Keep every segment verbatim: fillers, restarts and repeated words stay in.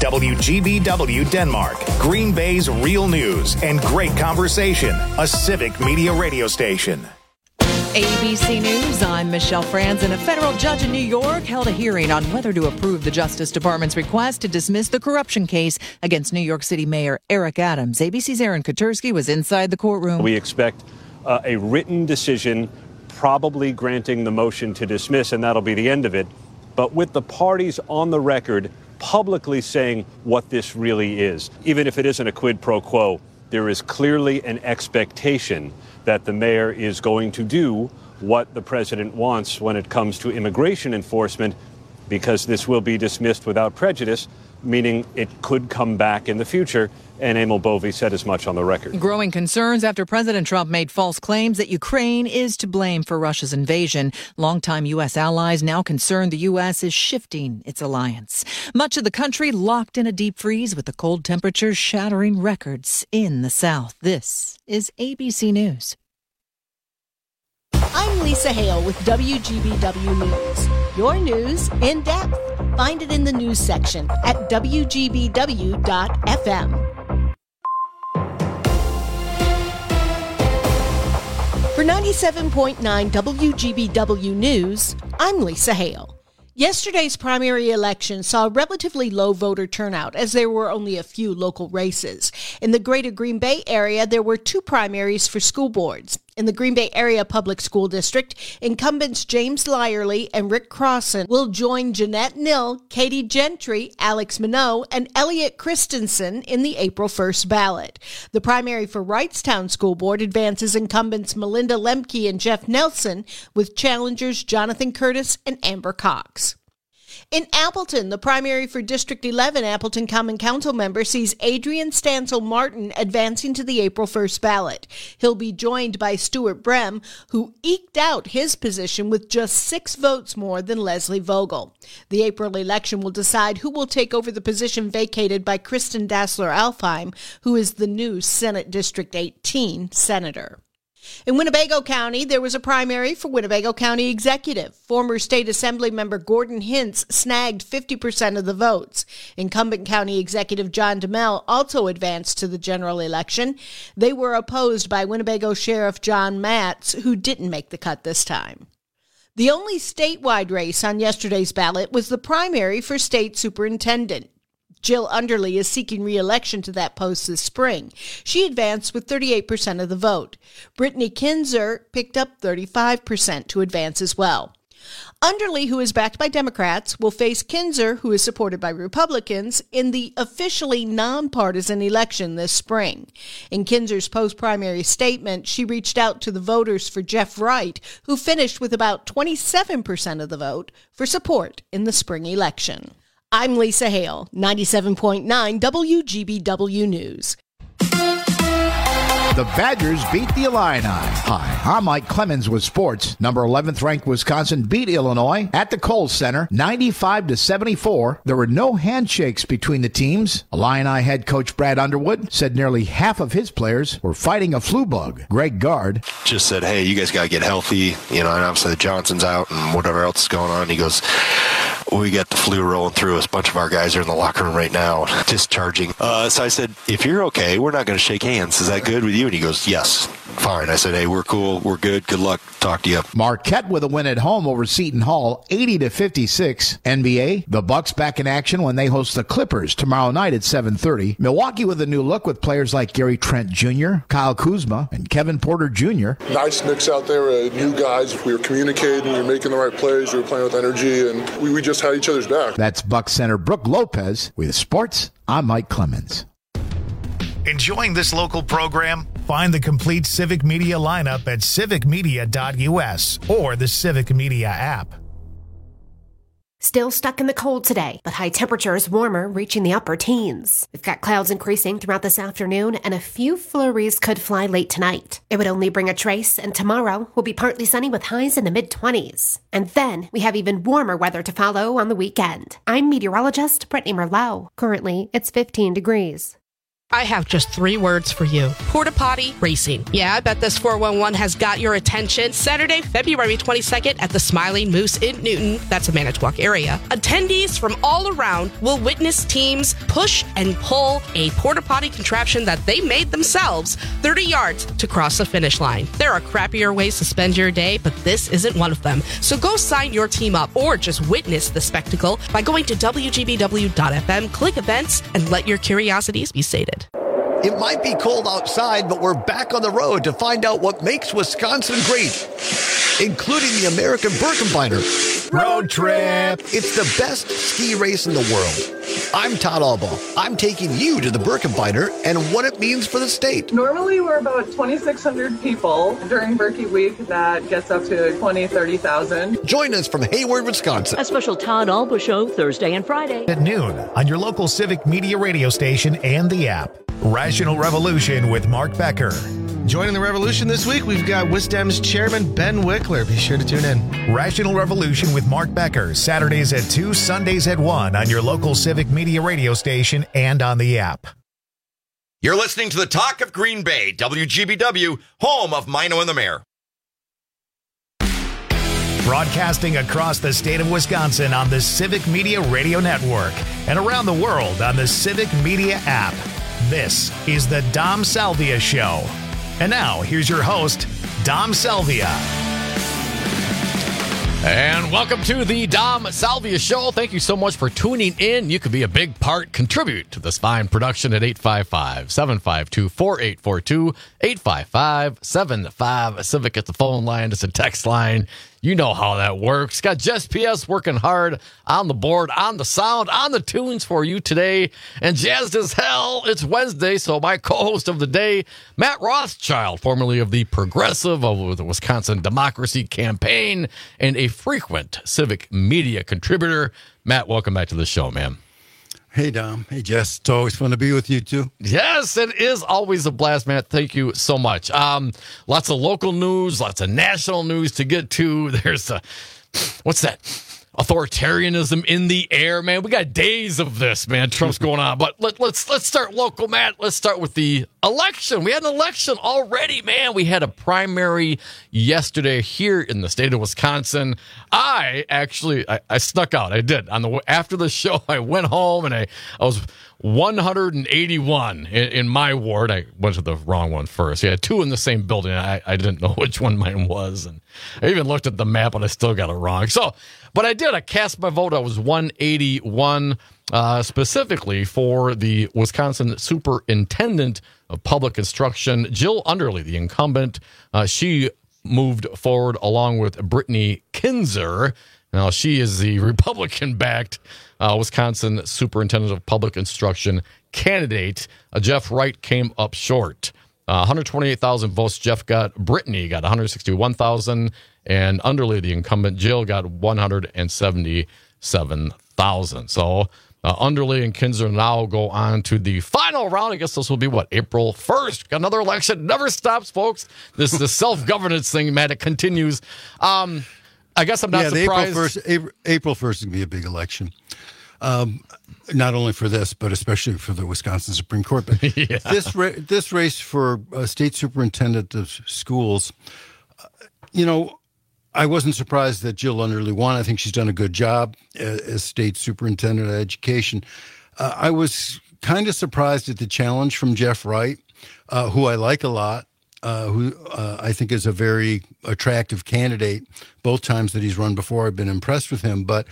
W G B W Denmark, Green Bay's real news and great conversation. A Civic Media radio station. A B C News, I'm Michelle Franz, and a federal judge in New York held a hearing on whether to approve the Justice Department's request to dismiss the corruption case against New York City Mayor Eric Adams. A B C's Aaron Katersky was inside the courtroom. We expect uh, a written decision, probably granting the motion to dismiss, and that'll be the end of it. But with the parties on the record publicly saying what this really is, even if it isn't a quid pro quo, there is clearly an expectation that the mayor is going to do what the president wants when it comes to immigration enforcement, because this will be dismissed without prejudice, meaning it could come back in the future. And Emil Bovee said as much on the record. Growing concerns after President Trump made false claims that Ukraine is to blame for Russia's invasion. Longtime U S allies now concerned the U S is shifting its alliance. Much of the country locked in a deep freeze with the cold temperatures shattering records in the South. This is A B C News. I'm Lisa Hale with W G B W News. Your news in depth. Find it in the news section at W G B W dot F M. For ninety-seven point nine W G B W News, I'm Lisa Hale. Yesterday's primary election saw relatively low voter turnout as there were only a few local races. In the greater Green Bay area, there were two primaries for school boards. In the Green Bay Area Public School District, incumbents James Lyerly and Rick Crossan will join Jeanette Nill, Katie Gentry, Alex Minot, and Elliot Christensen in the April first ballot. The primary for Wrightstown School Board advances incumbents Melinda Lemke and Jeff Nelson, with challengers Jonathan Curtis and Amber Cox. In Appleton, the primary for District eleven Appleton Common Council member sees Adrian Stansel Martin advancing to the April first ballot. He'll be joined by Stuart Brem, who eked out his position with just six votes more than Leslie Vogel. The April election will decide who will take over the position vacated by Kristen Dassler-Alfheim, who is the new Senate District eighteen senator. In Winnebago County, there was a primary for Winnebago County Executive. Former State Assembly member Gordon Hintz snagged fifty percent of the votes. Incumbent County Executive John DeMel also advanced to the general election. They were opposed by Winnebago Sheriff John Matz, who didn't make the cut this time. The only statewide race on yesterday's ballot was the primary for state superintendent. Jill Underly is seeking re-election to that post this spring. She advanced with thirty-eight percent of the vote. Brittany Kinzer picked up thirty-five percent to advance as well. Underly, who is backed by Democrats, will face Kinzer, who is supported by Republicans, in the officially nonpartisan election this spring. In Kinzer's post-primary statement, she reached out to the voters for Jeff Wright, who finished with about twenty-seven percent of the vote, for support in the spring election. I'm Lisa Hale, ninety-seven point nine W G B W News. The Badgers beat the Illini. Hi, I'm Mike Clemens with sports. Number eleventh ranked Wisconsin beat Illinois at the Kohl Center ninety-five to seventy-four. There were no handshakes between the teams. Illini head coach Brad Underwood said nearly half of his players were fighting a flu bug. Greg Gard just said, hey, you guys got to get healthy. You know, and obviously Johnson's out and whatever else is going on. He goes, we got the flu rolling through us. A bunch of our guys are in the locker room right now, discharging. Uh, so I said, if you're okay, we're not going to shake hands. Is that good with you? And he goes, yes, fine. I said, hey, we're cool. We're good. Good luck. Talk to you. Marquette with a win at home over Seton Hall, eighty to fifty-six. N B A, the Bucks back in action when they host the Clippers tomorrow night at seven thirty. Milwaukee with a new look with players like Gary Trent Junior, Kyle Kuzma, and Kevin Porter Junior Nice mix out there. Uh, new guys. We were communicating. We were making the right plays. We were playing with energy, and we, we just had each other's back. That's Bucks center Brooke Lopez with sports. I'm Mike Clemens. Enjoying this local program? Find the complete Civic Media lineup at civic media dot U S or the Civic Media app. Still stuck in the cold today, but high temperatures warmer, reaching the upper teens. We've got clouds increasing throughout this afternoon, and a few flurries could fly late tonight. It would only bring a trace, and tomorrow will be partly sunny with highs in the mid-twenties. And then we have even warmer weather to follow on the weekend. I'm meteorologist Brittany Merlot. Currently, it's fifteen degrees. I have just three words for you. Porta Potty Racing. Yeah, I bet this four one one has got your attention. Saturday, February twenty-second at the Smiling Moose in Newton. That's a Manitowoc area. Attendees from all around will witness teams push and pull a porta potty contraption that they made themselves thirty yards to cross the finish line. There are crappier ways to spend your day, but this isn't one of them. So go sign your team up or just witness the spectacle by going to W G B W dot F M, click events, and let your curiosities be sated. It might be cold outside, but we're back on the road to find out what makes Wisconsin great, including the American Birkebeiner Road Trip. It's the best ski race in the world. I'm Todd Albaugh. I'm taking you to the Birkebeiner and what it means for the state. Normally, we're about twenty-six hundred people. During Birkie Week, that gets up to twenty, thirty thousand. Join us from Hayward, Wisconsin. A special Todd Albaugh show Thursday and Friday At noon on your local Civic Media radio station and the app. Rational Revolution with Mark Becker. Joining the revolution this week, we've got Wisdem's chairman, Ben Wickler. Be sure to tune in. Rational Revolution with Mark Becker, Saturdays at two, Sundays at one on your local Civic Media radio station and on the app. You're listening to the Talk of Green Bay, W G B W, home of Mino and the Mayor. Broadcasting across the state of Wisconsin on the Civic Media Radio Network and around the world on the Civic Media app. This is the Dom Salvia Show. And now, here's your host, Dom Salvia. And welcome to the Dom Salvia Show. Thank you so much for tuning in. You could be a big part, contribute to this fine production at eight five five, seven five two, four eight four two, eight five five, seven five Civic at the phone line. It's a text line. You know how that works. Got Jess P S working hard on the board, on the sound, on the tunes for you today. And jazzed as hell, it's Wednesday, so my co-host of the day, Matt Rothschild, formerly of the Progressive of the Wisconsin Democracy Campaign, and a frequent Civic Media contributor. Matt, welcome back to the show, man. Hey, Dom. Hey, Jess. It's always fun to be with you, too. Yes, it is always a blast, Matt. Thank you so much. Um, lots of local news, lots of national news to get to. There's a, what's that? Authoritarianism in the air, man. We got days of this, man. Trump's going on. But let, let's let's start local, Matt. Let's start with the election. We had an election already, man. We had a primary yesterday here in the state of Wisconsin. I actually, I, I snuck out. I did. On the after the show, I went home and I, I was one hundred eighty-one in, in my ward. I went to the wrong one first. We had two in the same building. I, I didn't know which one mine was. And I even looked at the map and I still got it wrong. So, but I did. I cast my vote. I was one eighty-one, uh, specifically for the Wisconsin Superintendent of Public Instruction, Jill Underly, the incumbent. Uh, she moved forward along with Brittany Kinzer. Now, she is the Republican-backed uh, Wisconsin Superintendent of Public Instruction candidate. Uh, Jeff Wright came up short. Uh, one hundred twenty-eight thousand votes Jeff got. Brittany got one hundred sixty-one thousand. And Underly, the incumbent, Jill, got one hundred seventy-seven thousand. So uh, Underly and Kinzer now go on to the final round. I guess this will be, what, April first? Got another election. Never stops, folks. This is the self-governance thing, man. It continues. Um, I guess I'm not yeah, surprised. April first, April first is going to be a big election. Um, not only for this, but especially for the Wisconsin Supreme Court. But yeah. this, ra- this race for uh, state superintendent of schools, uh, you know, I wasn't surprised that Jill Underly won. I think she's done a good job as, as state superintendent of education. Uh, I was kind of surprised at the challenge from Jeff Wright, uh, who I like a lot, uh, who uh, I think is a very attractive candidate. Both times that he's run before, I've been impressed with him. But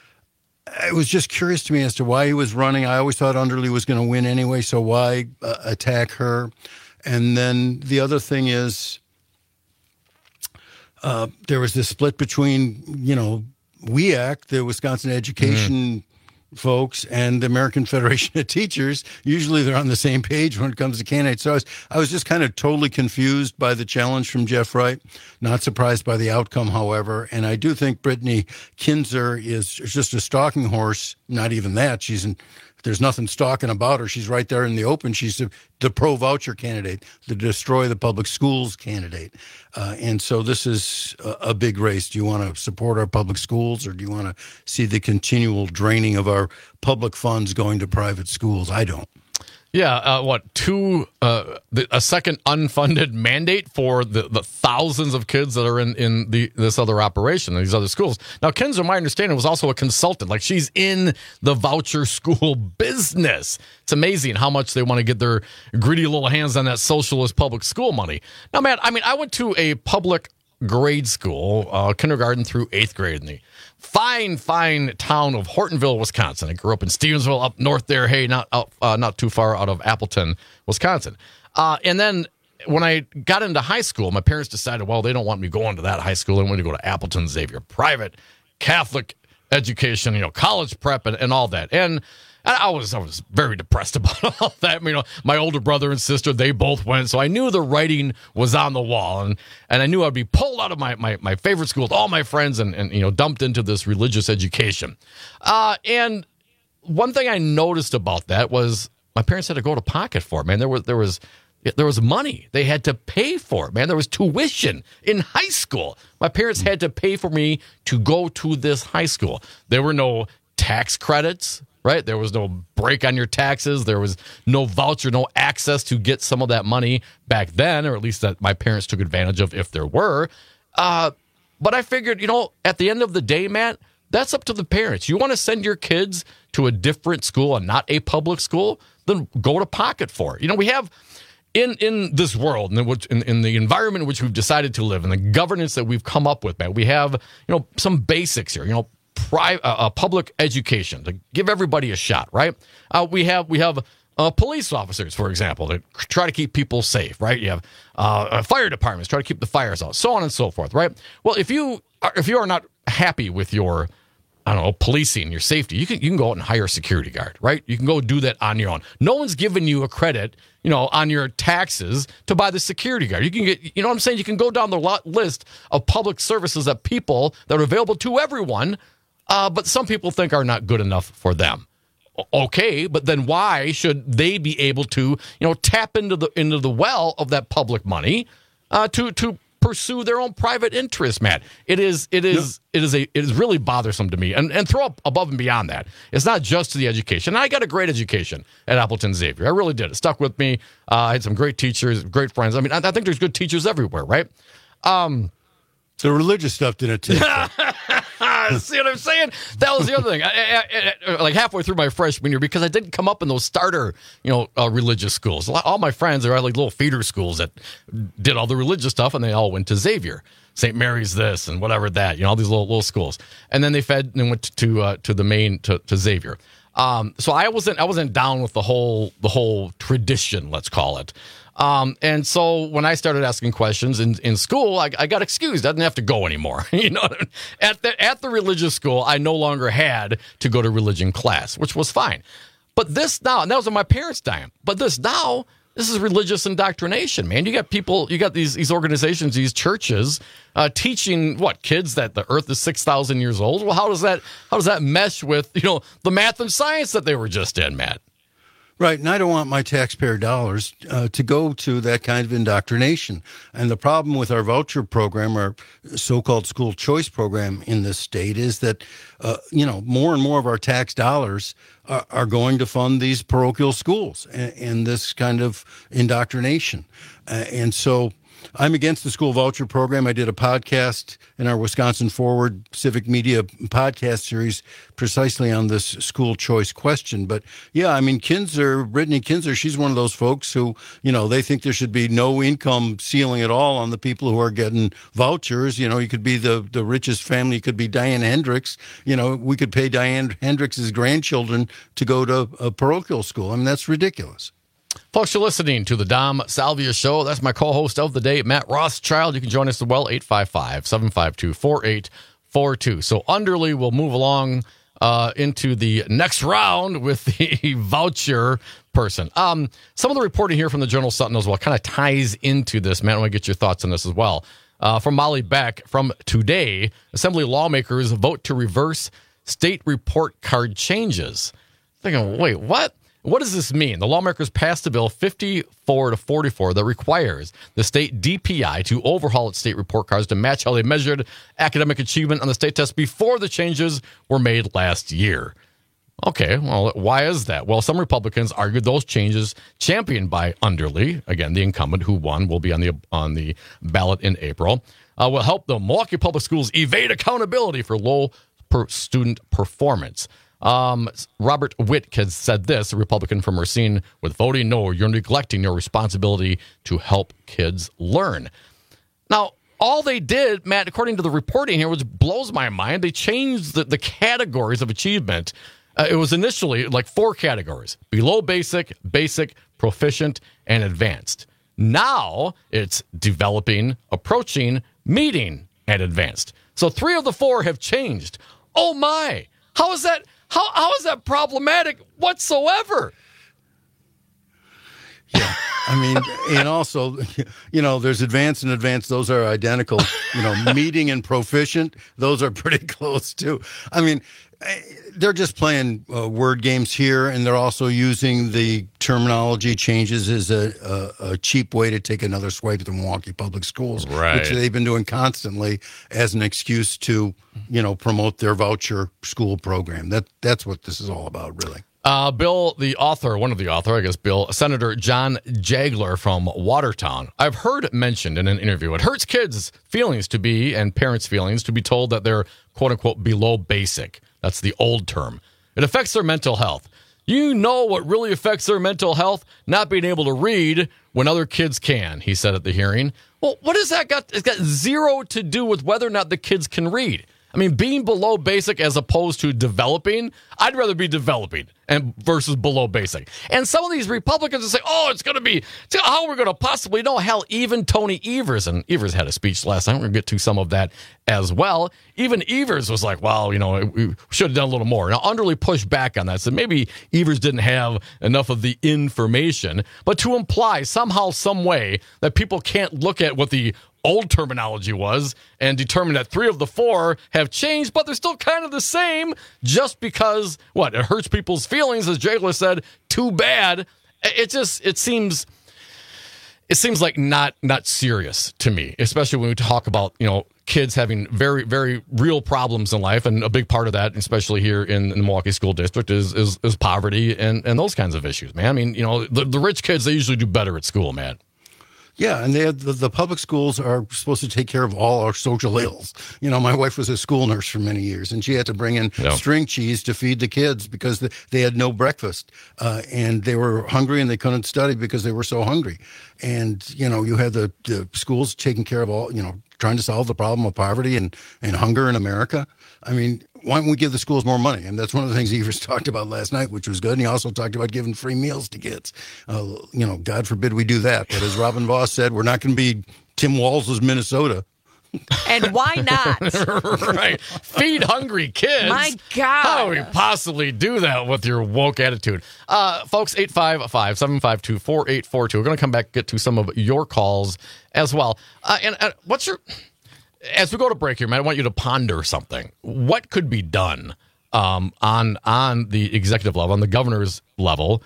it was just curious to me as to why he was running. I always thought Underly was going to win anyway, so why uh, attack her? And then the other thing is, Uh, there was this split between, you know, W E A C, the Wisconsin Education mm-hmm. folks, and the American Federation of Teachers. Usually they're on the same page when it comes to candidates. So I was, I was just kind of totally confused by the challenge from Jeff Wright. Not surprised by the outcome, however. And I do think Brittany Kinzer is just a stalking horse. Not even that. She's in... There's nothing stalking about her. She's right there in the open. She's the, the pro-voucher candidate, the destroy the public schools candidate. Uh, and so this is a, a big race. Do you want to support our public schools, or do you want to see the continual draining of our public funds going to private schools? I don't. Yeah, uh, what, two, uh, the, a second unfunded mandate for the, the thousands of kids that are in, in the this other operation, these other schools. Now, Kinzer, my understanding, was also a consultant. Like, she's in the voucher school business. It's amazing how much they want to get their greedy little hands on that socialist public school money. Now, man, I mean, I went to a public grade school, uh, kindergarten through eighth grade in the fine, fine town of Hortonville, Wisconsin. I grew up in Stevensville, up north there. Hey, not out, uh, not too far out of Appleton, Wisconsin. Uh, and then when I got into high school, my parents decided, well, they don't want me going to that high school. They want me to go to Appleton Xavier, private Catholic education, you know, college prep and, and all that. And I was I was very depressed about all that. You know, my older brother and sister, they both went, so I knew the writing was on the wall, and, and I knew I'd be pulled out of my, my, my favorite school with all my friends and, and you know dumped into this religious education. Uh, and one thing I noticed about that was my parents had to go to pocket for it. Man, there was there was there was money they had to pay for it. Man, there was tuition in high school. My parents had to pay for me to go to this high school. There were no tax credits. Right? There was no break on your taxes. There was no voucher, no access to get some of that money back then, or at least that my parents took advantage of if there were. Uh, but I figured, you know, at the end of the day, Matt, that's up to the parents. You want to send your kids to a different school and not a public school, then go to pocket for it. You know, we have in in this world, in, which, in, in the environment in which we've decided to live, and the governance that we've come up with, Matt, we have, you know, some basics here, you know, Private, uh, uh, public education to give everybody a shot, right? Uh, we have we have uh, police officers, for example, to try to keep people safe, right? You have uh, fire departments try to keep the fires out, so on and so forth, right? Well, if you are, if you are not happy with your, I don't know, policing, your safety, you can you can go out and hire a security guard, right? You can go do that on your own. No one's giving you a credit, you know, on your taxes to buy the security guard. You can get, you know what I'm saying? You can go down the lot list of public services that people that are available to everyone. Uh, but some people think are not good enough for them. Okay, but then why should they be able to, you know, tap into the into the well of that public money uh, to to pursue their own private interests, Matt? It is it is no. it is a it is really bothersome to me. And and throw up above and beyond that. It's not just the education. I got a great education at Appleton Xavier. I really did. It stuck with me. Uh, I had some great teachers, great friends. I mean, I, I think there's good teachers everywhere, right? Um, the religious stuff didn't take. See what I'm saying? That was the other thing. I, I, I, like halfway through my freshman year, because I didn't come up in those starter, you know, uh, religious schools. All my friends are at like little feeder schools that did all the religious stuff, and they all went to Xavier, Saint Mary's, this and whatever that. You know, all these little little schools, and then they fed and went to uh, to the main to, to Xavier. Um, so I wasn't I wasn't down with the whole the whole tradition, let's call it. Um, and so when I started asking questions in, in school, I, I got excused. I didn't have to go anymore. You know, at the at the religious school, I no longer had to go to religion class, which was fine. But this now, and that was in my parents' time. But this now, this is religious indoctrination, man. You got people, you got these these organizations, these churches, uh, teaching what kids that the Earth is six thousand years old. Well, how does that how does that mesh with, you know, the math and science that they were just in, Matt? Right, and I don't want my taxpayer dollars uh, to go to that kind of indoctrination. And the problem with our voucher program, our so-called school choice program in this state, is that, uh, you know, more and more of our tax dollars are, are going to fund these parochial schools and, and this kind of indoctrination. Uh, and so I'm against the school voucher program. I did a podcast in our Wisconsin Forward Civic Media podcast series precisely on this school choice question. But yeah, I mean, Kinzer, Brittany Kinzer, she's one of those folks who, you know, they think there should be no income ceiling at all on the people who are getting vouchers. You know, you could be the, the richest family, you could be Diane Hendricks. You know, we could pay Diane Hendricks' grandchildren to go to a parochial school. I mean, that's ridiculous. Folks, you're listening to the Dom Salvia Show. That's my co-host of the day, Matt Rothschild. You can join us as well, eight five five, seven five two, four eight four two. So Underly will move along uh, into the next round with the voucher person. Um, some of the reporting here from the Journal Sentinel as well kind of ties into this. Matt, I want to get your thoughts on this as well. Uh, from Molly Beck, from Today, Assembly lawmakers vote to reverse state report card changes. Thinking, wait, what? What does this mean? The lawmakers passed a bill fifty-four to forty-four that requires the state D P I to overhaul its state report cards to match how they measured academic achievement on the state test before the changes were made last year. Okay, well, why is that? Well, some Republicans argued those changes championed by Underly, again, the incumbent who won, will be on the on the ballot in April, uh, will help the Milwaukee Public Schools evade accountability for low per student performance. Um, Robert Witt has said this, a Republican from Racine, with voting no, you're neglecting your responsibility to help kids learn. Now, all they did, Matt, according to the reporting here, which blows my mind, they changed the, the categories of achievement. Uh, it was initially like four categories: below basic, basic, proficient, and advanced. Now it's developing, approaching, meeting, and advanced. So three of the four have changed. Oh my! How is that? How how is that problematic whatsoever? Yeah, I mean, and also, you know, there's advanced and advanced; those are identical. You know, meeting and proficient; those are pretty close too. I mean, they're just playing uh, word games here, and they're also using the terminology changes as a, a, a cheap way to take another swipe at the Milwaukee Public Schools, right, which they've been doing constantly as an excuse to, you know, promote their voucher school program. That that's what this is all about, really. Uh, Bill, the author, one of the author, I guess, Bill, Senator John Jagler from Watertown. I've heard mentioned in an interview, it hurts kids' feelings to be, and parents' feelings, to be told that they're, quote unquote, below basic. That's the old term. It affects their mental health. You know what really affects their mental health? Not being able to read when other kids can, he said at the hearing. Well, what has that got? It's got zero to do with whether or not the kids can read. I mean, being below basic as opposed to developing, I'd rather be developing and versus below basic. And some of these Republicans will say, oh, it's going to be, how we're going to possibly know. Hell, even Tony Evers, and Evers had a speech last night. We're going to get to some of that as well. Even Evers was like, well, you know, we should have done a little more. Now, Underly pushed back on that. So maybe Evers didn't have enough of the information. But to imply somehow, some way that people can't look at what the old terminology was and determine that three of the four have changed, but they're still kind of the same just because, what, it hurts people's feelings, as Jagler said, too bad. It just, it seems, it seems like not, not serious to me, especially when we talk about, you know, kids having very, very real problems in life. And a big part of that, especially here in the Milwaukee School District, is, is, is poverty and, and those kinds of issues, man. I mean, you know, the, the rich kids, they usually do better at school, man. Yeah, and they have, the, the public schools are supposed to take care of all our social ills. You know, my wife was a school nurse for many years, and she had to bring in yeah. string cheese to feed the kids because the, they had no breakfast, uh, and they were hungry and they couldn't study because they were so hungry. And, you know, you had the, the schools taking care of all, you know, trying to solve the problem of poverty and, and hunger in America. I mean, why don't we give the schools more money? And that's one of the things Evers talked about last night, which was good. And he also talked about giving free meals to kids. Uh, you know, God forbid we do that. But as Robin Voss said, we're not going to be Tim Walz's Minnesota. And why not? Right. Feed hungry kids. My God. How do we possibly do that with your woke attitude? Uh, folks, eight five five, seven five two, four eight four two. We're going to come back and get to some of your calls as well. Uh, and uh, what's your... As we go to break here, man, I want you to ponder something. What could be done um, on on the executive level, on the governor's level,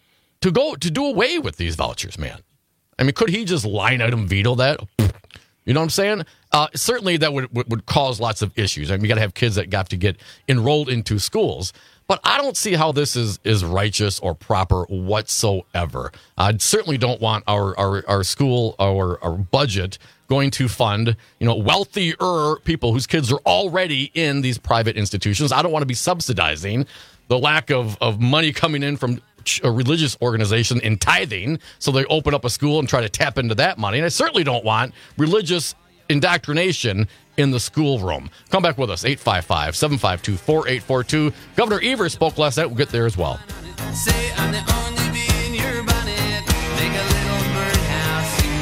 to go to do away with these vouchers, man? I mean, could he just line item veto that? You know what I'm saying? Uh, certainly, that would, would would cause lots of issues. I mean, we got to have kids that got to get enrolled into schools. But I don't see how this is, is righteous or proper whatsoever. I certainly don't want our, our, our school, our, our budget going to fund, you know, wealthier people whose kids are already in these private institutions. I don't want to be subsidizing the lack of, of money coming in from a religious organization in tithing, so they open up a school and try to tap into that money. And I certainly don't want religious indoctrination in the schoolroom. Come back with us, eight five five, seven five two, four eight four two. Governor Evers spoke last night. We'll get there as well. Say I'm the only bee in your bonnet. Make a little birdhouse in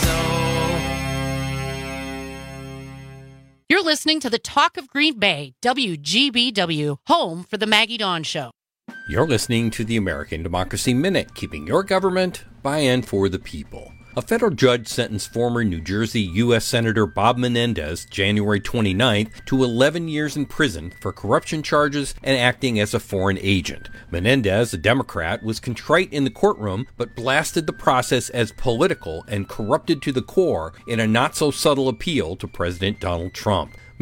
your soul. You're listening to the Talk of Green Bay, W G B W, home for the Maggie Dawn Show. You're listening to the American Democracy Minute, keeping your government by and for the people. A federal judge sentenced former New Jersey U S Senator Bob Menendez January twenty-ninth to eleven years in prison for corruption charges and acting as a foreign agent. Menendez, a Democrat, was contrite in the courtroom but blasted the process as political and corrupted to the core in a not-so-subtle appeal to President Donald Trump.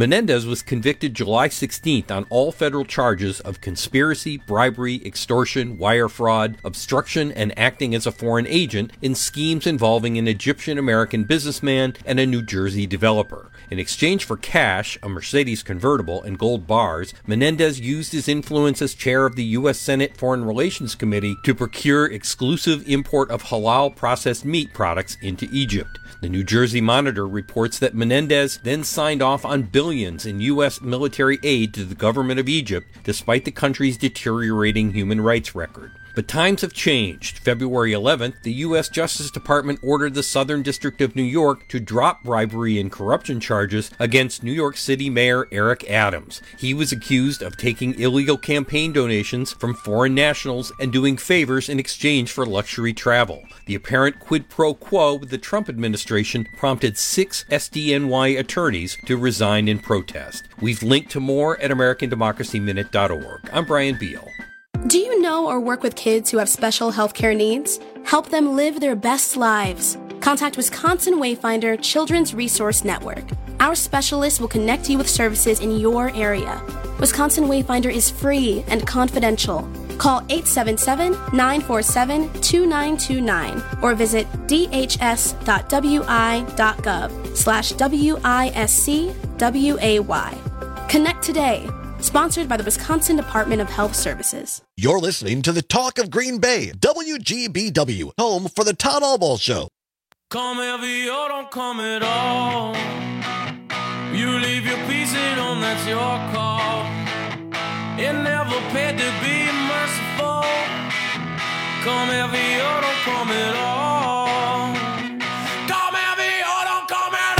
Menendez was convicted July sixteenth on all federal charges of conspiracy, bribery, extortion, wire fraud, obstruction, and acting as a foreign agent in schemes involving an Egyptian-American businessman and a New Jersey developer. In exchange for cash, a Mercedes convertible, and gold bars, Menendez used his influence as chair of the U S Senate Foreign Relations Committee to procure exclusive import of halal processed meat products into Egypt. The New Jersey Monitor reports that Menendez then signed off on billions in U S military aid to the government of Egypt, despite the country's deteriorating human rights record. But times have changed. February eleventh, the U S Justice Department ordered the Southern District of New York to drop bribery and corruption charges against New York City Mayor Eric Adams. He was accused of taking illegal campaign donations from foreign nationals and doing favors in exchange for luxury travel. The apparent quid pro quo with the Trump administration prompted six S D N Y attorneys to resign in protest. We've linked to more at American Democracy Minute dot org. I'm Brian Beal. Do you know or work with kids who have special healthcare needs? Help them live their best lives. Contact Wisconsin Wayfinder Children's Resource Network. Our specialists will connect you with services in your area. Wisconsin Wayfinder is free and confidential. Call eight seven seven, nine four seven, two nine two nine or visit d h s dot w i dot gov slash W I S C W A Y. Connect today. Sponsored by the Wisconsin Department of Health Services. You're listening to the Talk of Green Bay, W G B W, home for the Todd Albaugh Show. Come heavy or don't come at all. You leave your piece at home, that's your call. It never paid to be merciful. Come heavy or don't come at all. Come heavy or don't come at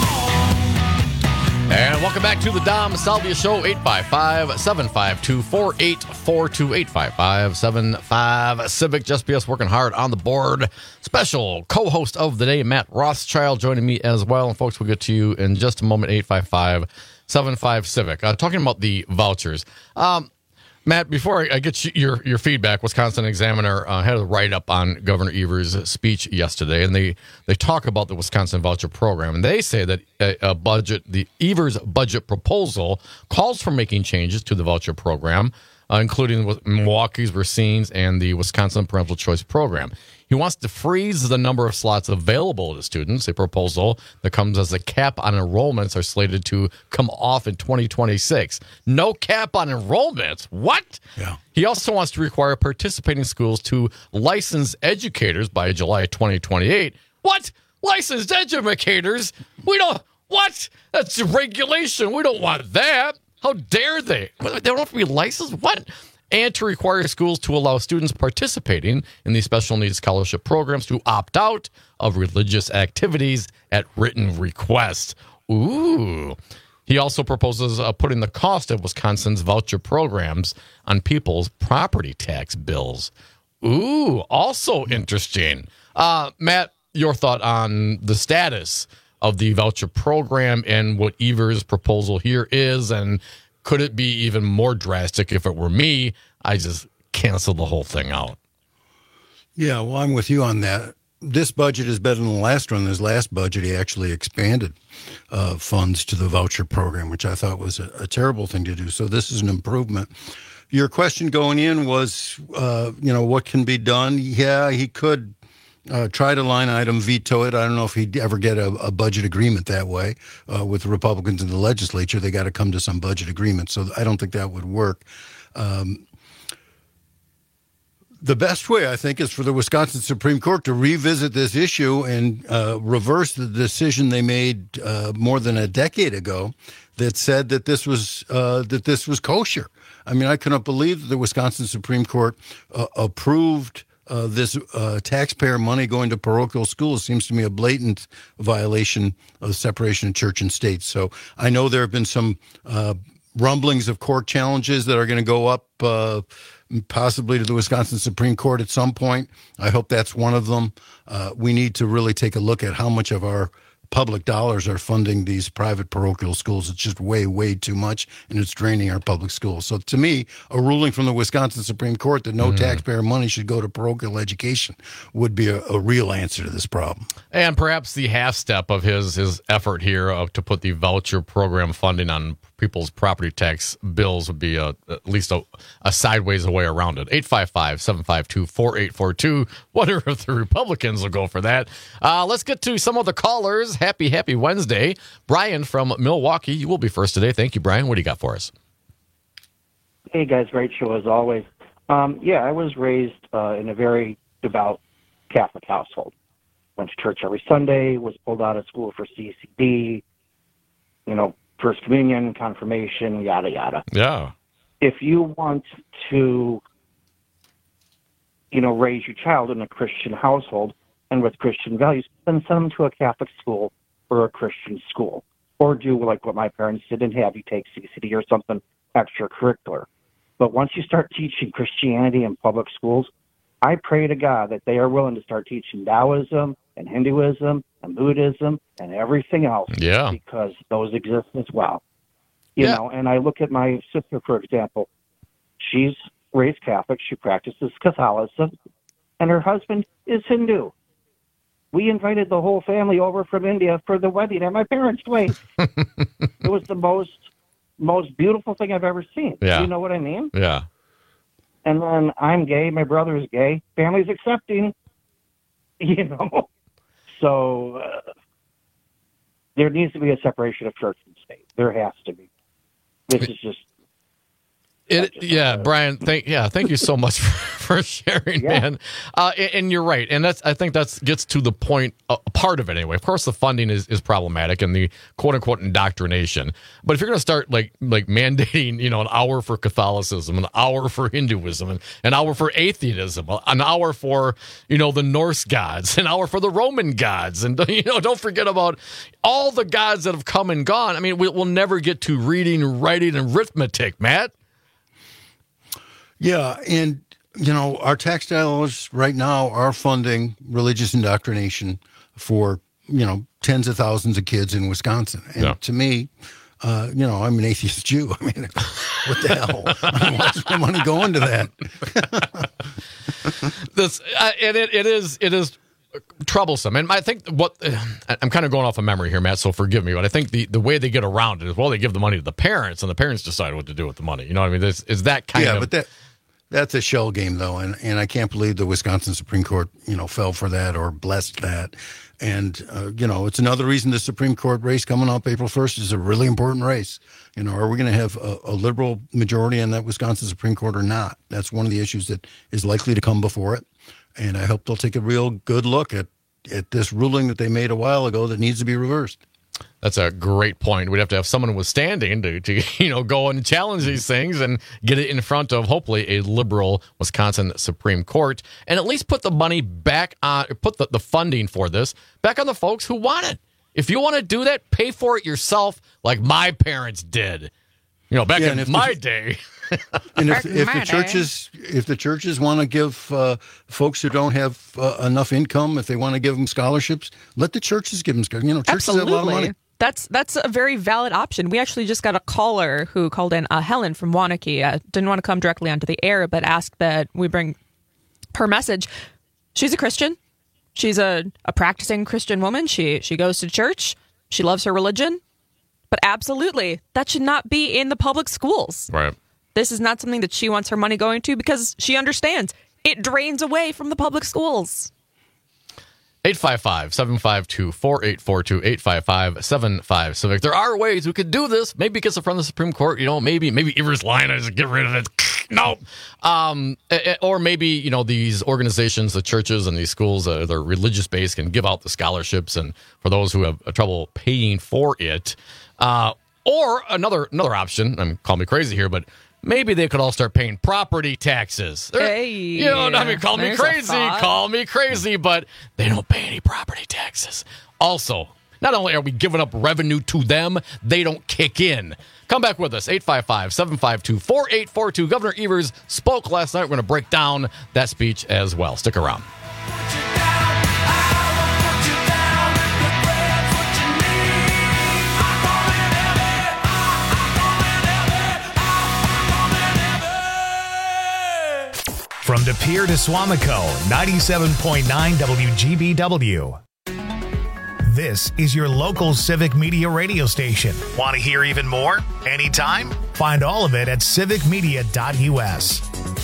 all. And welcome back to the Dom Salvia Show, eight five five, seven five two, four eight four two, eight five five, seven five Civic. Just B S working hard on the board. Special co-host of the day, Matt Rothschild, joining me as well. And folks, we'll get to you in just a moment, eight five five, seven five Civic. Uh, talking about the vouchers. Um, Matt, before I, I get you, your your feedback, Wisconsin Examiner uh, had a write-up on Governor Evers' speech yesterday, and they, they talk about the Wisconsin voucher program. And they say that a, a budget, the Evers budget proposal calls for making changes to the voucher program, uh, including Milwaukee's, Racine's, and the Wisconsin Parental Choice Program. He wants to freeze the number of slots available to students, a proposal that comes as a cap on enrollments are slated to come off in twenty twenty-six. No cap on enrollments? What? Yeah. He also wants to require participating schools to license educators by July twenty twenty-eight. What? Licensed educators? We don't... What? That's a regulation. We don't want that. How dare they? They don't have to be licensed? What? And to require schools to allow students participating in these special needs scholarship programs to opt out of religious activities at written request. Ooh. He also proposes uh, putting the cost of Wisconsin's voucher programs on people's property tax bills. Ooh, also interesting. Uh, Matt, your thought on the status of the voucher program and what Evers' proposal here is, and could it be even more drastic if it were me? I just cancel the whole thing out. Yeah, well, I'm with you on that. This budget is better than the last one. This last budget, he actually expanded uh, funds to the voucher program, which I thought was a, a terrible thing to do. So this is an improvement. Your question going in was, uh, you know, what can be done? Yeah, he could Uh, try to line item veto it. I don't know if he'd ever get a, a budget agreement that way uh, with the Republicans in the legislature. They got to come to some budget agreement. So I don't think that would work. Um, the best way, I think, is for the Wisconsin Supreme Court to revisit this issue and uh, reverse the decision they made uh, more than a decade ago that said that this was uh, that this was kosher. I mean, I couldn't believe that the Wisconsin Supreme Court uh, approved Uh, this uh, taxpayer money going to parochial schools. Seems to me a blatant violation of separation of church and state. So I know there have been some uh, rumblings of court challenges that are going to go up uh, possibly to the Wisconsin Supreme Court at some point. I hope that's one of them. Uh, we need to really take a look at how much of our public dollars are funding these private parochial schools. It's just way, way too much, and it's draining our public schools. So to me, a ruling from the Wisconsin Supreme Court that no mm. taxpayer money should go to parochial education would be a, a real answer to this problem. And perhaps the half step of his his effort here of to put the voucher program funding on people's property tax bills would be a, at least a, a sideways way around it. eight five five, seven five two, four eight four two. Wonder if the Republicans will go for that. Uh, let's get to some of the callers. Happy, happy Wednesday. Brian from Milwaukee, you will be first today. Thank you, Brian. What do you got for us? Hey, guys. Great show as always. Um, yeah, I was raised uh, in a very devout Catholic household. Went to church every Sunday, was pulled out of school for C C D, you know, First Communion, confirmation, yada, yada. Yeah. If you want to, you know, raise your child in a Christian household and with Christian values, then send them to a Catholic school or a Christian school. Or do like what my parents did and have you take C C D or something extracurricular. But once you start teaching Christianity in public schools, I pray to God that they are willing to start teaching Taoism and Hinduism and Buddhism and everything else. Yeah. Because those exist as well. You yeah. know, and I look at my sister, for example. She's raised Catholic. She practices Catholicism. And her husband is Hindu. We invited the whole family over from India for the wedding at my parents' place. It was the most most beautiful thing I've ever seen. Yeah. You know what I mean? Yeah. And then I'm gay. My brother is gay. Family's accepting. You know? So uh, there needs to be a separation of church and state. There has to be. This is just... It, yeah, Brian. Thank yeah, thank you so much for, for sharing, Yeah. man. Uh, and, and you're right, and that's I think that's gets to the point. A uh, part of it anyway. Of course, the funding is, is problematic and the quote unquote indoctrination. But if you're going to start like like mandating, you know, an hour for Catholicism, an hour for Hinduism, and an hour for atheism, an hour for you know the Norse gods, an hour for the Roman gods, and you know don't forget about all the gods that have come and gone. I mean, we, we'll never get to reading, writing, and arithmetic, Matt. Yeah, and, you know, our tax dollars right now are funding religious indoctrination for, you know, tens of thousands of kids in Wisconsin. And Yeah. to me, uh, you know, I'm an atheist Jew. I mean, what the hell? I mean, what's the money going to that? This uh, and it, it is it is troublesome, and I think what I'm kind of going off of memory here, Matt. So forgive me, but I think the, the way they get around it is well, they give the money to the parents, and the parents decide what to do with the money. You know what I mean? This is that kind yeah, of but that that's a shell game, though, and and I can't believe the Wisconsin Supreme Court, you know, fell for that or blessed that. And uh, you know, it's another reason the Supreme Court race coming up April first is a really important race. You know, are we going to have a, a liberal majority in that Wisconsin Supreme Court or not? That's one of the issues that is likely to come before it. And I hope they'll take a real good look at, at this ruling that they made a while ago that needs to be reversed. That's a great point. We'd have to have someone withstanding to, to you know, go and challenge these things and get it in front of hopefully a liberal Wisconsin Supreme Court and at least put the money back on, put the, the funding for this back on the folks who want it. If you want to do that, pay for it yourself like my parents did. You know, back Yeah, in and if my the- day. And if, Back in if my the day. churches if the churches want to give uh, folks who don't have uh, enough income, if they want to give them scholarships, let the churches give them scholarships. You know, churches have a lot of money. That's that's a very valid option. We actually just got a caller who called in, uh, Helen from Wanakee. Uh, didn't want to come directly onto the air, but asked that we bring her message. She's a Christian. She's a, a practicing Christian woman. She she goes to church. She loves her religion. But absolutely, that should not be in the public schools. Right. This is not something that she wants her money going to because she understands it drains away from the public schools. eight five five, seven five two, four eight four two, eight five five, seven five Civic. There are ways we could do this. Maybe it gets in front of the Supreme Court. You know, maybe maybe Evers Line just get rid of it. No. Um, eh, eh, or maybe, you know, these organizations, the churches and these schools, uh, they're religious based, can give out the scholarships and for those who have uh, trouble paying for it. Uh, or another another option, I mean, call me crazy here, but maybe they could all start paying property taxes. They're- Hey, you know, I mean, call me there's a crazy, thought. call me crazy, but they don't pay any property taxes. Also, not only are we giving up revenue to them, they don't kick in. Come back with us, eight five five, seven five two, four eight four two. Governor Evers spoke last night. We're going to break down that speech as well. Stick around. Put you down, I will put you down. From De Pere to Swamico, ninety-seven point nine W G B W. This is your local Civic Media radio station. Want to hear even more? Anytime? Find all of it at civic media dot U S.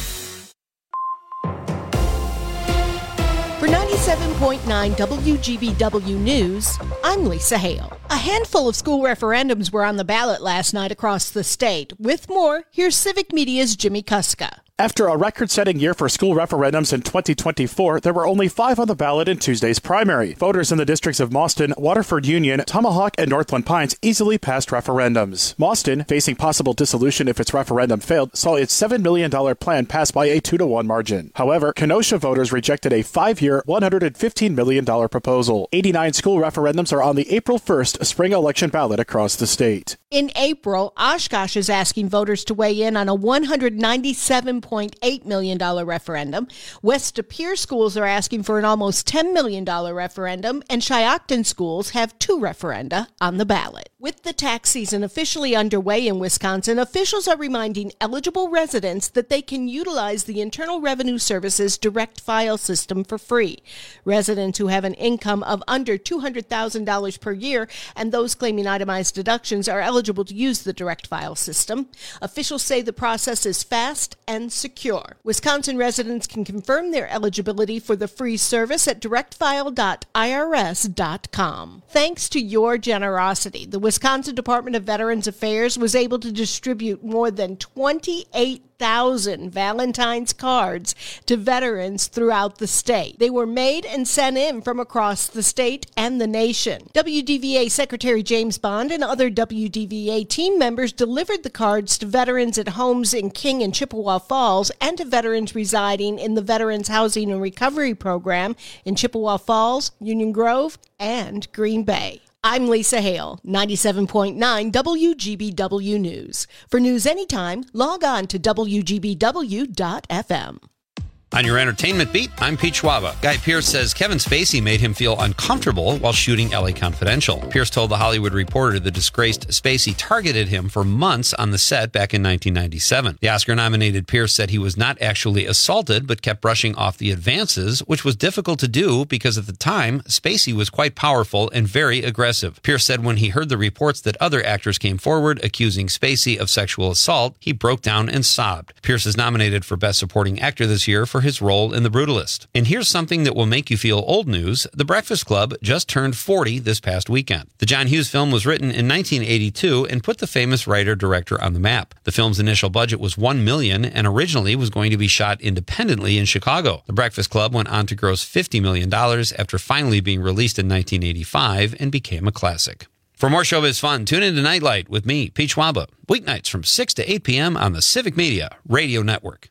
For ninety-seven point nine W G B W News, I'm Lisa Hale. A handful of school referendums were on the ballot last night across the state. With more, here's Civic Media's Jimmy Kuska. After a record-setting year for school referendums in twenty twenty-four, there were only five on the ballot in Tuesday's primary. Voters in the districts of Mauston, Waterford Union, Tomahawk, and Northland Pines easily passed referendums. Mauston, facing possible dissolution if its referendum failed, saw its seven million dollars plan pass by a two to one margin. However, Kenosha voters rejected a five-year, one hundred fifteen million dollars proposal. eighty-nine school referendums are on the April first spring election ballot across the state. In April, Oshkosh is asking voters to weigh in on a one hundred ninety-seven point eight million dollars referendum. West De Pere schools are asking for an almost ten million dollars referendum, and Shiocton schools have two referenda on the ballot. With the tax season officially underway in Wisconsin, officials are reminding eligible residents that they can utilize the Internal Revenue Service's direct file system for free. Residents who have an income of under two hundred thousand dollars per year and those claiming itemized deductions are eligible to use the direct file system. Officials say the process is fast and secure. Wisconsin residents can confirm their eligibility for the free service at direct file dot I R S dot com. Thanks to your generosity, the Wisconsin Department of Veterans Affairs was able to distribute more than twenty-eight thousand Valentine's cards to veterans throughout the state. They were made and sent in from across the state and the nation. W D V A Secretary James Bond and other W D V A team members delivered the cards to veterans at homes in King and Chippewa Falls and to veterans residing in the Veterans Housing and Recovery Program in Chippewa Falls, Union Grove, and Green Bay. I'm Lisa Hale, ninety-seven point nine W G B W News. For news anytime, log on to W G B W dot F M. On your entertainment beat, I'm Pete Schwaba. Guy Pearce says Kevin Spacey made him feel uncomfortable while shooting L A Confidential. Pearce told The Hollywood Reporter the disgraced Spacey targeted him for months on the set back in nineteen ninety-seven. The Oscar-nominated Pearce said he was not actually assaulted, but kept brushing off the advances, which was difficult to do because at the time, Spacey was quite powerful and very aggressive. Pearce said when he heard the reports that other actors came forward accusing Spacey of sexual assault, he broke down and sobbed. Pearce is nominated for Best Supporting Actor this year for his role in The Brutalist. And here's something that will make you feel old news. The Breakfast Club just turned forty this past weekend. The John Hughes film was written in nineteen eighty-two and put the famous writer-director on the map. The film's initial budget was one million dollars and originally was going to be shot independently in Chicago. The Breakfast Club went on to gross fifty million dollars after finally being released in nineteen eighty-five and became a classic. For more showbiz fun, tune into Nightlight with me, Pete Schwaba, weeknights from six to eight p.m. on the Civic Media Radio Network.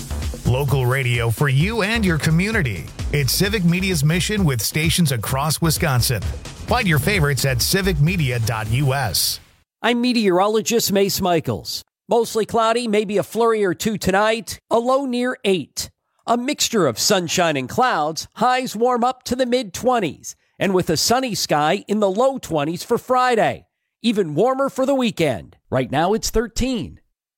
Local radio for you and your community. It's Civic Media's mission with stations across Wisconsin. Find your favorites at civic media dot U S. I'm meteorologist Mace Michaels. Mostly cloudy, maybe a flurry or two tonight, a low near eight. A mixture of sunshine and clouds, highs warm up to the mid-twenties, and with a sunny sky in the low twenties for Friday. Even warmer for the weekend. Right now it's thirteen.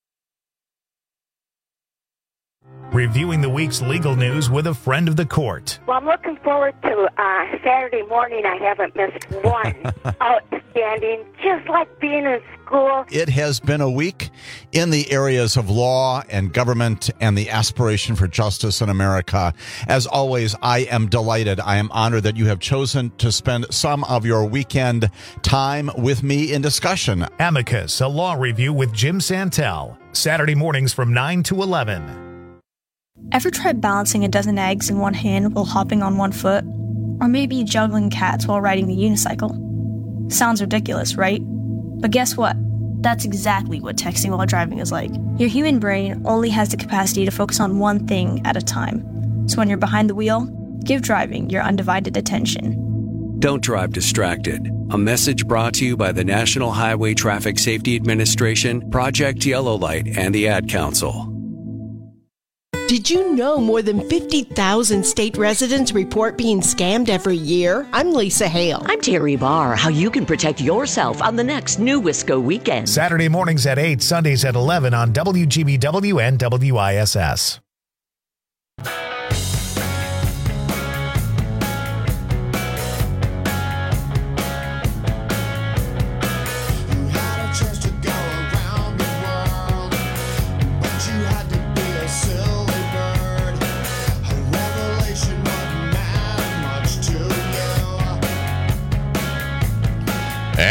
Reviewing the week's legal news with a friend of the court. Well, I'm looking forward to uh, Saturday morning. I haven't missed one. Outstanding, just like being in school. It has been a week in the areas of law and government and the aspiration for justice in America. As always, I am delighted. I am honored that you have chosen to spend some of your weekend time with me in discussion. Amicus, a law review with Jim Santel. Saturday mornings from nine to eleven. Ever tried balancing a dozen eggs in one hand while hopping on one foot? Or maybe juggling cats while riding the unicycle? Sounds ridiculous, right? But guess what? That's exactly what texting while driving is like. Your human brain only has the capacity to focus on one thing at a time. So when you're behind the wheel, give driving your undivided attention. Don't drive distracted. A message brought to you by the National Highway Traffic Safety Administration, Project Yellow Light, and the Ad Council. Did you know more than fifty thousand state residents report being scammed every year? I'm Lisa Hale. I'm Terry Barr. How you can protect yourself on the next New Wisco weekend. Saturday mornings at eight, Sundays at eleven on W G B W and W I S S.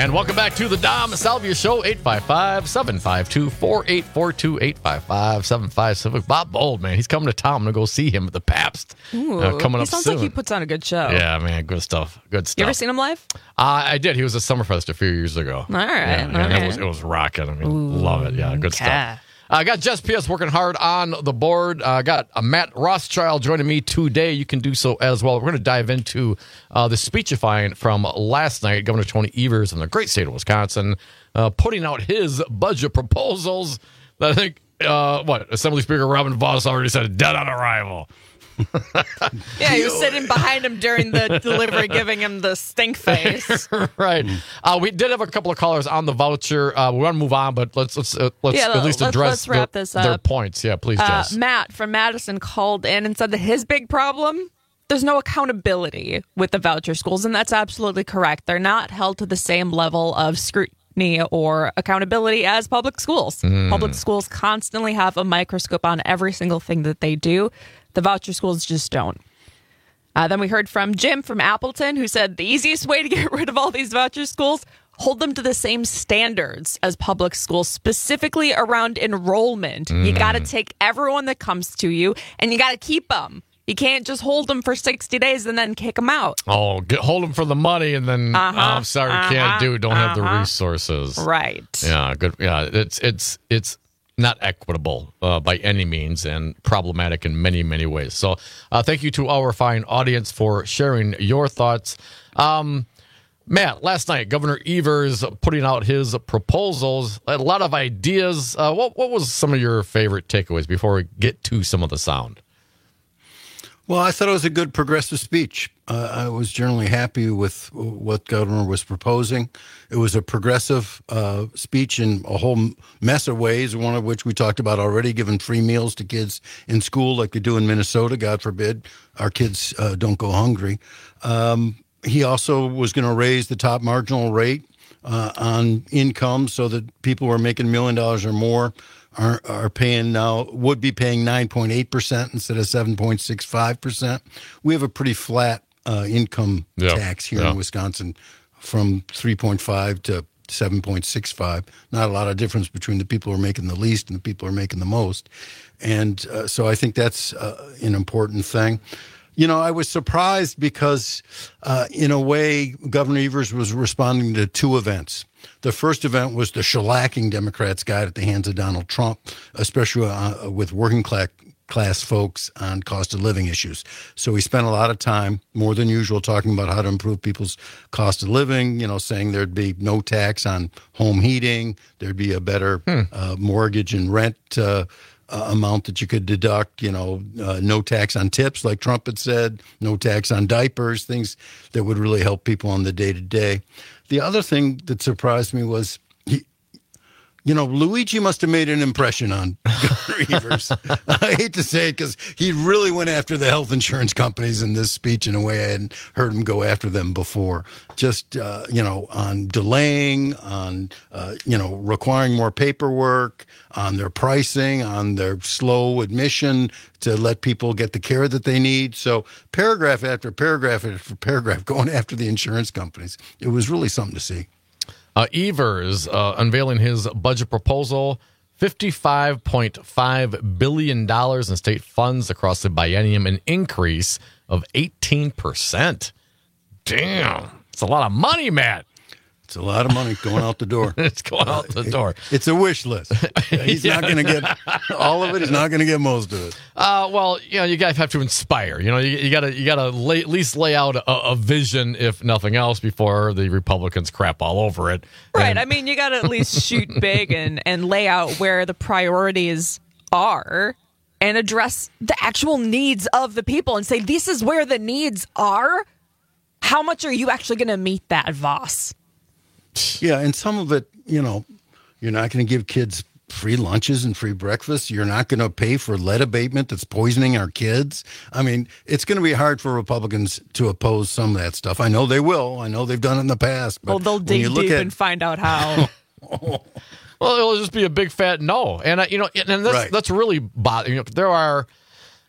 And welcome back to the Dom Salvia Show, eight five five, seven five two, four eight four two, eight five five, seven five seven. Bob Bold, man, he's coming to town. I'm going to go see him at the Pabst. Ooh, uh, coming he up sounds soon. like he puts on a good show. Yeah, man, good stuff. Good stuff. You ever seen him live? Uh, I did. He was at Summerfest a few years ago. All right. Yeah, all and right. it was, it was rocking. I mean, Ooh, love it. Yeah, good okay. stuff. I uh, got Jess P S working hard on the board. I uh, got uh, Matt Rothschild joining me today. You can do so as well. We're going to dive into uh, the speechifying from last night. Governor Tony Evers in the great state of Wisconsin uh, putting out his budget proposals that I think, uh, what, Assembly Speaker Robin Vos already said, dead on arrival. Yeah, he was sitting behind him during the delivery, giving him the stink face. Right. Uh, we did have a couple of callers on the voucher. Uh, we want to move on, but let's let's uh, let's Yeah, at least let's- address let's wrap their, this their up. points. Yeah, please, Uh, Jess. Matt from Madison called in and said that his big problem, there's no accountability with the voucher schools, and that's absolutely correct. They're not held to the same level of scrutiny or accountability as public schools. Mm. Public schools constantly have a microscope on every single thing that they do. The voucher schools just don't. Uh, then we heard from Jim from Appleton, who said the easiest way to get rid of all these voucher schools, hold them to the same standards as public schools, specifically around enrollment. You Mm. got to take everyone that comes to you, and you got to keep them. You can't just hold them for sixty days and then kick them out. Oh, get, hold them for the money, and then Uh-huh, oh, I'm sorry, uh-huh, can't do. Don't have the uh-huh. resources. Right. Yeah. Good. Yeah. It's it's it's not equitable uh, by any means, and problematic in many many ways. So, uh, thank you to our fine audience for sharing your thoughts. Um, Matt, last night, Governor Evers putting out his proposals, a lot of ideas. Uh, what what was some of your favorite takeaways before we get to some of the sound? Well, I thought it was a good progressive speech. Uh, I was generally happy with what Governor was proposing. It was a progressive uh, speech in a whole mess of ways, one of which we talked about already, giving free meals to kids in school like they do in Minnesota. God forbid our kids uh, don't go hungry. Um, he also was going to raise the top marginal rate uh, on income so that people who are making a million dollars or more are are paying now, would be paying nine point eight percent instead of seven point six five percent. We have a pretty flat uh, income Yeah, tax here yeah. in Wisconsin from three point five to seven point six five. Not a lot of difference between the people who are making the least and the people who are making the most. And uh, so I think that's uh, an important thing. You know, I was surprised because, uh, in a way, Governor Evers was responding to two events. The first event was the shellacking Democrats got at the hands of Donald Trump, especially uh, with working class class folks on cost of living issues. So he spent a lot of time, more than usual, talking about how to improve people's cost of living, you know, saying there'd be no tax on home heating, there'd be a better Hmm. uh, mortgage and rent uh, uh, amount that you could deduct, you know, uh, no tax on tips, like Trump had said, no tax on diapers, things that would really help people on the day-to-day. The other thing that surprised me was, he, you know, Luigi must have made an impression on Governor Evers. I hate to say it because he really went after the health insurance companies in this speech in a way I hadn't heard him go after them before. Just, uh, you know, on delaying, on, uh, you know, requiring more paperwork, on their pricing, on their slow admission to let people get the care that they need. So paragraph after paragraph after paragraph going after the insurance companies. It was really something to see. Uh, Evers uh, unveiling his budget proposal, fifty-five point five billion dollars in state funds across the biennium, an increase of eighteen percent. Damn, it's a lot of money, Matt. It's a lot of money going out the door. It's going out the door. It's a wish list. He's Yeah. not going to get all of it. He's not going to get most of it. Uh, well, you know, you guys have to inspire. You know, you, you gotta you gotta lay, at least lay out a, a vision, if nothing else, before the Republicans crap all over it. Right. And- I mean, you got to at least shoot big and, and lay out where the priorities are and address the actual needs of the people and say, this is where the needs are. How much are you actually going to meet that, Voss? Yeah, and some of it, you know, you're not going to give kids free lunches and free breakfasts. You're not going to pay for lead abatement that's poisoning our kids. I mean, it's going to be hard for Republicans to oppose some of that stuff. I know they will. I know they've done it in the past. But Well, they'll when dig you look deep at, and find out how. Well, it'll just be a big fat no, and uh, you know, and that's Right. that's really bothering. You know, there are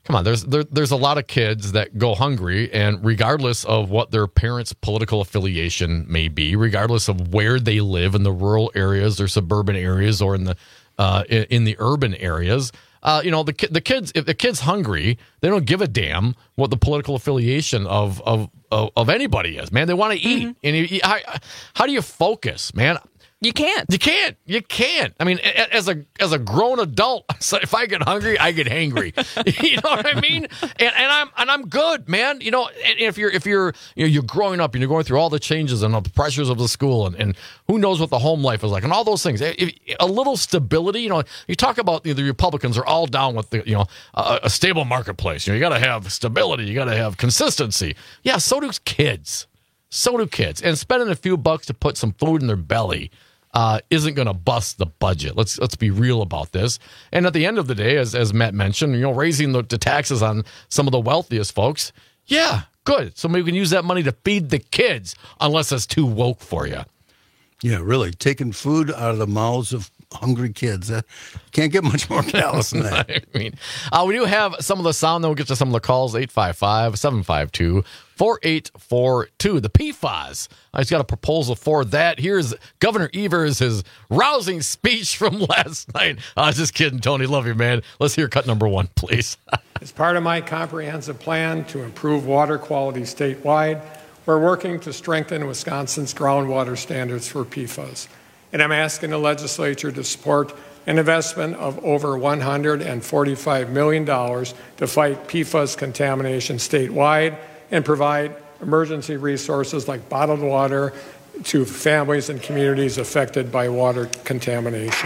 come on, there's there, there's a lot of kids that go hungry, and regardless of what their parents' political affiliation may be, regardless of where they live in the rural areas or suburban areas or in the uh, in, in the urban areas, uh, you know, the the kids, if the kid's hungry, they don't give a damn what the political affiliation of of of, of anybody is. Man, they want to eat, mm-hmm. and you, how, how do you focus, man? You can't. You can't. You can't. I mean, as a as a grown adult, so if I get hungry, I get hangry. You know what I mean? And, and I'm and I'm good, man. You know, and if you're if you're you know, you're growing up and you're going through all the changes and the pressures of the school and, and who knows what the home life is like and all those things. If, a little stability. You know, you talk about you know, the Republicans are all down with the you know a, a stable marketplace. You know, you got to have stability. You got to have consistency. Yeah, so do kids. So do kids. And spending a few bucks to put some food in their belly Uh, isn't going to bust the budget. Let's let's be real about this. And at the end of the day, as as Matt mentioned, you know, raising the, the taxes on some of the wealthiest folks, yeah, good. So maybe we can use that money to feed the kids, unless it's too woke for you. Yeah, really. Taking food out of the mouths of hungry kids. That can't get much more callous than that. I mean, uh, we do have some of the sound, then we'll get to some of the calls. eight five five, seven five two, four eight four two. The P F A S. I just got a proposal for that. Here's Governor Evers, his rousing speech from last night. I was just kidding, Tony. Love you, man. Let's hear cut number one, please. As part of my comprehensive plan to improve water quality statewide, we're working to strengthen Wisconsin's groundwater standards for P F A S. And I'm asking the legislature to support an investment of over one hundred forty-five million dollars to fight P F A S contamination statewide and provide emergency resources like bottled water to families and communities affected by water contamination.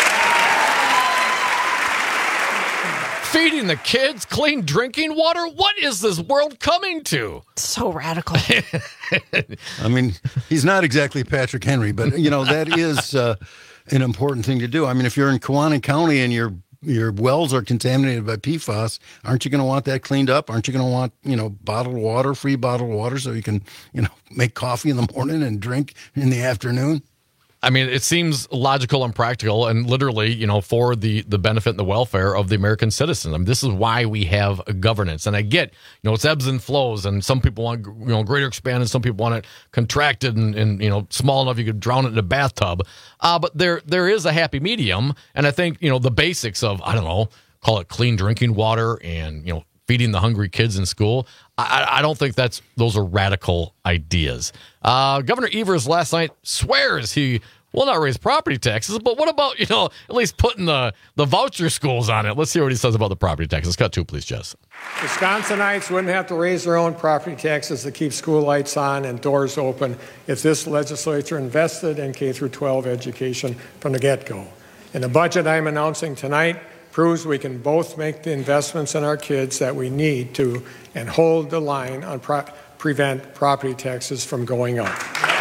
Feeding the kids clean drinking water? What is this world coming to? So radical. I mean, he's not exactly Patrick Henry, but, you know, that is uh, an important thing to do. I mean, if you're in Kewaunee County and your your wells are contaminated by P F A S, aren't you going to want that cleaned up? Aren't you going to want, you know, bottled water, free bottled water, so you can, you know, make coffee in the morning and drink in the afternoon? I mean, it seems logical and practical and literally, you know, for the, the benefit and the welfare of the American citizens. I mean, this is why we have a governance. And I get, you know, it's ebbs and flows, and some people want, you know, greater expanded, some people want it contracted and, and you know, small enough you could drown it in a bathtub. Uh, but there there is a happy medium. And I think, you know, the basics of, I don't know, call it clean drinking water and, you know, feeding the hungry kids in school. I, I don't think that's those are radical ideas. Uh, Governor Evers last night swears he will not raise property taxes, but what about, you know, at least putting the, the voucher schools on it? Let's hear what he says about the property taxes. Cut two, please, Jess. Wisconsinites wouldn't have to raise their own property taxes to keep school lights on and doors open if this legislature invested in K through twelve education from the get-go. And the budget I'm announcing tonight proves we can both make the investments in our kids that we need to and hold the line on pro- prevent property taxes from going up.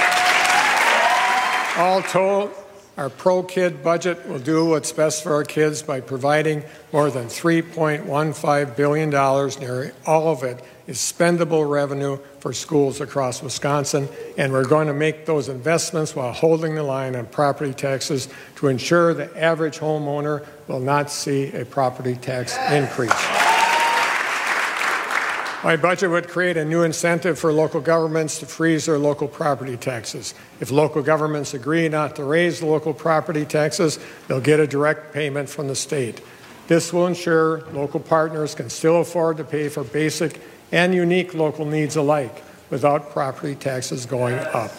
All told, our pro-kid budget will do what's best for our kids by providing more than three point one five billion dollars. Nearly all of it is spendable revenue for schools across Wisconsin, and we're going to make those investments while holding the line on property taxes to ensure the average homeowner will not see a property tax increase. My budget would create a new incentive for local governments to freeze their local property taxes. If local governments agree not to raise the local property taxes, they'll get a direct payment from the state. This will ensure local partners can still afford to pay for basic and unique local needs alike without property taxes going up.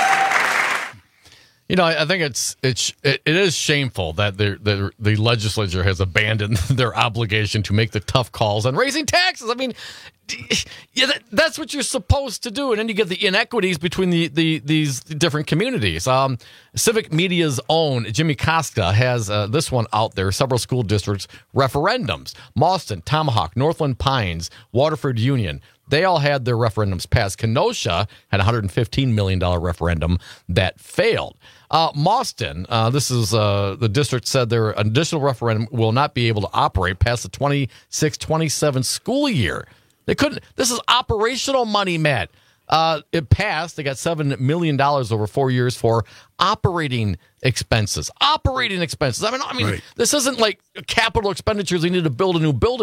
You know, I think it's it's it, it is shameful that the, the the legislature has abandoned their obligation to make the tough calls on raising taxes. I mean, yeah, that, that's what you're supposed to do, and then you get the inequities between the, the these different communities. Um, Civic Media's own Jimmy Costa has uh, this one out there. Several school districts referendums: Mauston, Tomahawk, Northland Pines, Waterford Union. They all had their referendums passed. Kenosha had a one hundred fifteen million dollars referendum that failed. Uh, Mauston, uh, this is uh, the district said their additional referendum will not be able to operate past the twenty-six twenty-seven school year. They couldn't. This is operational money, Matt. Uh, it passed. They got seven million dollars over four years for operating expenses. Operating expenses. I mean, I mean, right. This isn't like capital expenditures. They need to build a new building.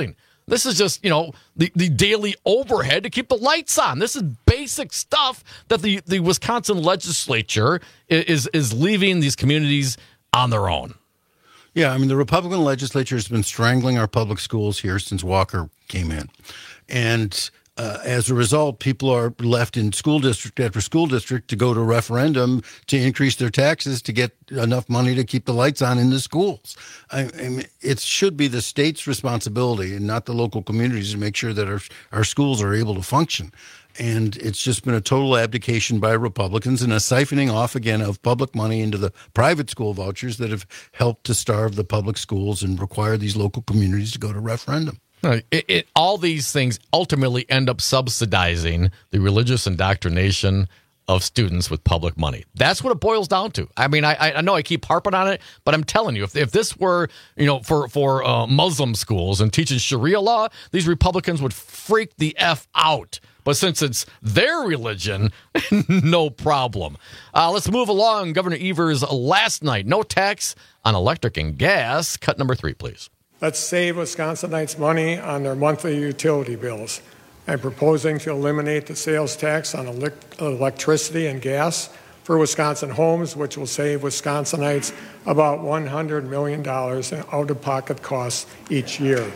This is just, you know, the, the daily overhead to keep the lights on. This is basic stuff that the, the Wisconsin legislature is is leaving these communities on their own. Yeah, I mean, the Republican legislature has been strangling our public schools here since Walker came in. And uh, as a result, people are left in school district after school district to go to a referendum to increase their taxes to get enough money to keep the lights on in the schools. I, I mean, it should be the state's responsibility and not the local communities to make sure that our, our schools are able to function. And it's just been a total abdication by Republicans and a siphoning off again of public money into the private school vouchers that have helped to starve the public schools and require these local communities to go to referendum. It, it, all these things ultimately end up subsidizing the religious indoctrination of students with public money. That's what it boils down to. I mean, I, I know I keep harping on it, but I'm telling you, if, if this were, you know, for, for uh, Muslim schools and teaching Sharia law, these Republicans would freak the F out. But since it's their religion, no problem. Uh, let's move along. Governor Evers last night, no tax on electric and gas. Cut number three, please. Let's save Wisconsinites money on their monthly utility bills. I'm proposing to eliminate the sales tax on elect- electricity and gas for Wisconsin homes, which will save Wisconsinites about one hundred million dollars in out-of-pocket costs each year.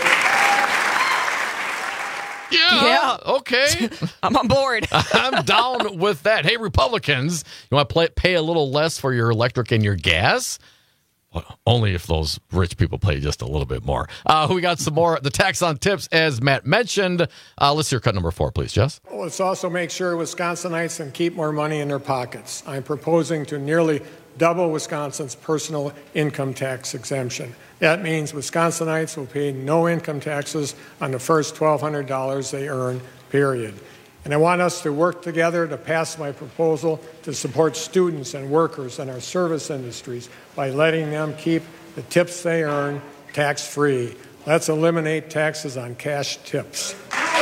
Yeah, Yeah. okay. I'm on board. I'm down with that. Hey, Republicans, you want to play, pay a little less for your electric and your gas? Well, only if those rich people pay just a little bit more. Uh, we got some more. The tax on tips, as Matt mentioned. Uh, let's hear cut number four, please, Jess. Let's also make sure Wisconsinites can keep more money in their pockets. I'm proposing to nearly double Wisconsin's personal income tax exemption. That means Wisconsinites will pay no income taxes on the first twelve hundred dollars they earn, period. And I want us to work together to pass my proposal to support students and workers in our service industries by letting them keep the tips they earn tax-free. Let's eliminate taxes on cash tips.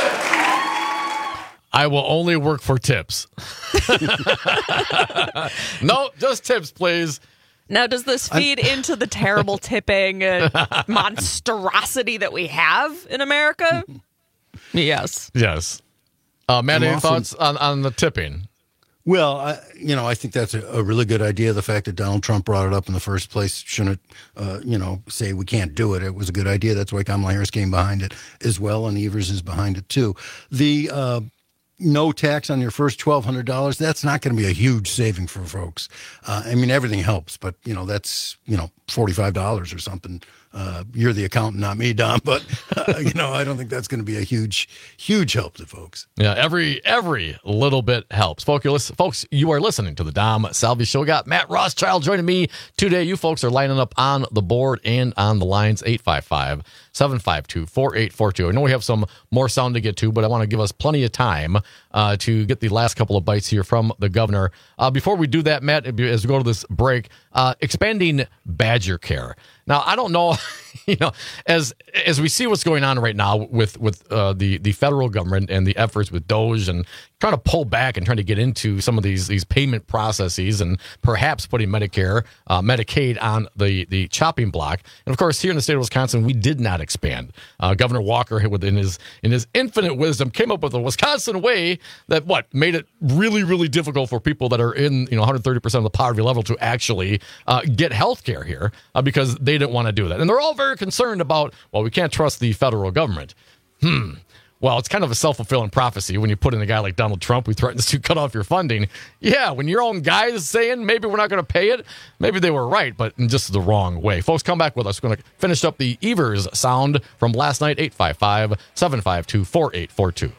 I will only work for tips. No, just tips, please. Now, does this feed I'm... into the terrible tipping uh, monstrosity that we have in America? Yes. Yes. Uh, Matt, any also, thoughts on, on the tipping? Well, I, you know, I think that's a, a really good idea. The fact that Donald Trump brought it up in the first place shouldn't, uh, you know, say we can't do it. It was a good idea. That's why Kamala Harris came behind it as well, and Evers is behind it too. The uh, no tax on your first twelve hundred dollars, that's not going to be a huge saving for folks. Uh, I mean, everything helps, but, you know, that's, you know, forty-five dollars or something. Uh, you're the accountant, not me, Dom, but, uh, you know, I don't think that's going to be a huge, huge help to folks. Yeah, every every little bit helps. Folks, you, listen, folks, you are listening to the Dom Salvi Show. Got Matt Rothschild joining me today. You folks are lining up on the board and on the lines, eight five five, seven five two, four eight four two. I know we have some more sound to get to, but I want to give us plenty of time uh, to get the last couple of bites here from the governor. Uh, before we do that, Matt, as we go to this break, uh, expanding Badger Care. Now, I don't know, you know, as as we see what's going on right now with with uh, the the federal government and the efforts with DOGE and trying to pull back and trying to get into some of these these payment processes and perhaps putting Medicare, uh, Medicaid on the the chopping block. And of course, here in the state of Wisconsin, we did not expand. Uh, Governor Walker, within his in his infinite wisdom, came up with a Wisconsin way that what made it really really difficult for people that are in you know one hundred thirty percent of the poverty level to actually uh, get health care here uh, because they didn't want to do that. And they're all very concerned about, well, we can't trust the federal government. Hmm. Well, it's kind of a self-fulfilling prophecy when you put in a guy like Donald Trump who threatens to cut off your funding. Yeah, when your own guy is saying maybe we're not going to pay it, maybe they were right, but in just the wrong way. Folks, come back with us. We're going to finish up the Evers sound from last night, eight five five, seven five two, four eight four two.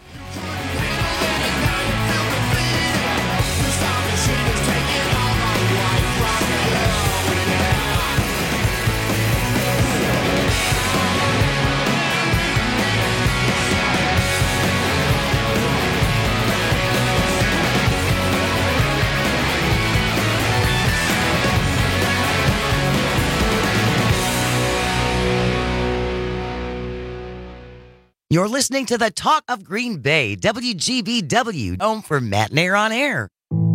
You're listening to the Talk of Green Bay, W G B W, home for Matt Nair on Air.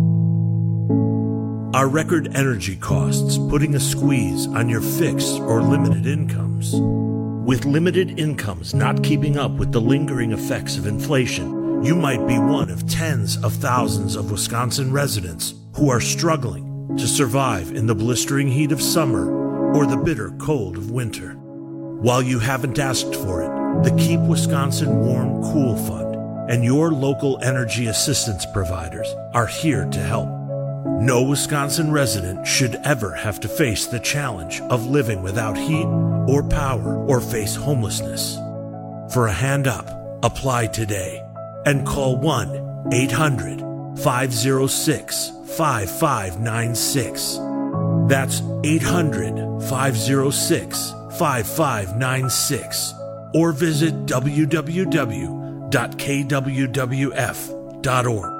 Are record energy costs putting a squeeze on your fixed or limited incomes? With limited incomes not keeping up with the lingering effects of inflation, you might be one of tens of thousands of Wisconsin residents who are struggling to survive in the blistering heat of summer or the bitter cold of winter. While you haven't asked for it, the Keep Wisconsin Warm Cool Fund and your local energy assistance providers are here to help. No Wisconsin resident should ever have to face the challenge of living without heat or power or face homelessness. For a hand up, apply today and call one eight hundred five oh six five five nine six. That's eight hundred five oh six five five nine six or visit w w w dot k w w f dot org.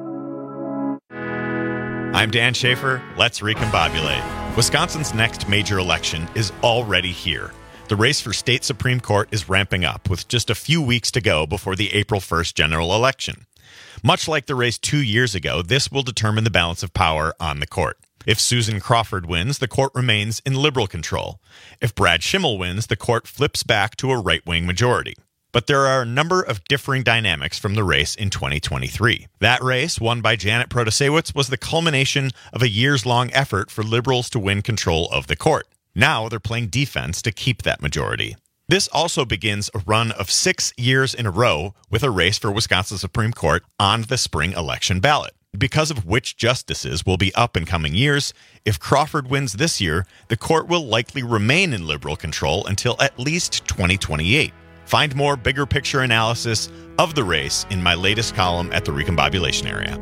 I'm Dan Schaefer. Let's recombobulate. Wisconsin's next major election is already here. The race for state Supreme Court is ramping up with just a few weeks to go before the April first general election. Much like the race two years ago, this will determine the balance of power on the court. If Susan Crawford wins, the court remains in liberal control. If Brad Schimmel wins, the court flips back to a right-wing majority. But there are a number of differing dynamics from the race in twenty twenty-three. That race, won by Janet Protasewicz, was the culmination of a years-long effort for liberals to win control of the court. Now they're playing defense to keep that majority. This also begins a run of six years in a row with a race for Wisconsin Supreme Court on the spring election ballot. Because of which justices will be up in coming years, if Crawford wins this year, the court will likely remain in liberal control until at least twenty twenty-eight. Find more bigger picture analysis of the race in my latest column at the Recombobulation Area.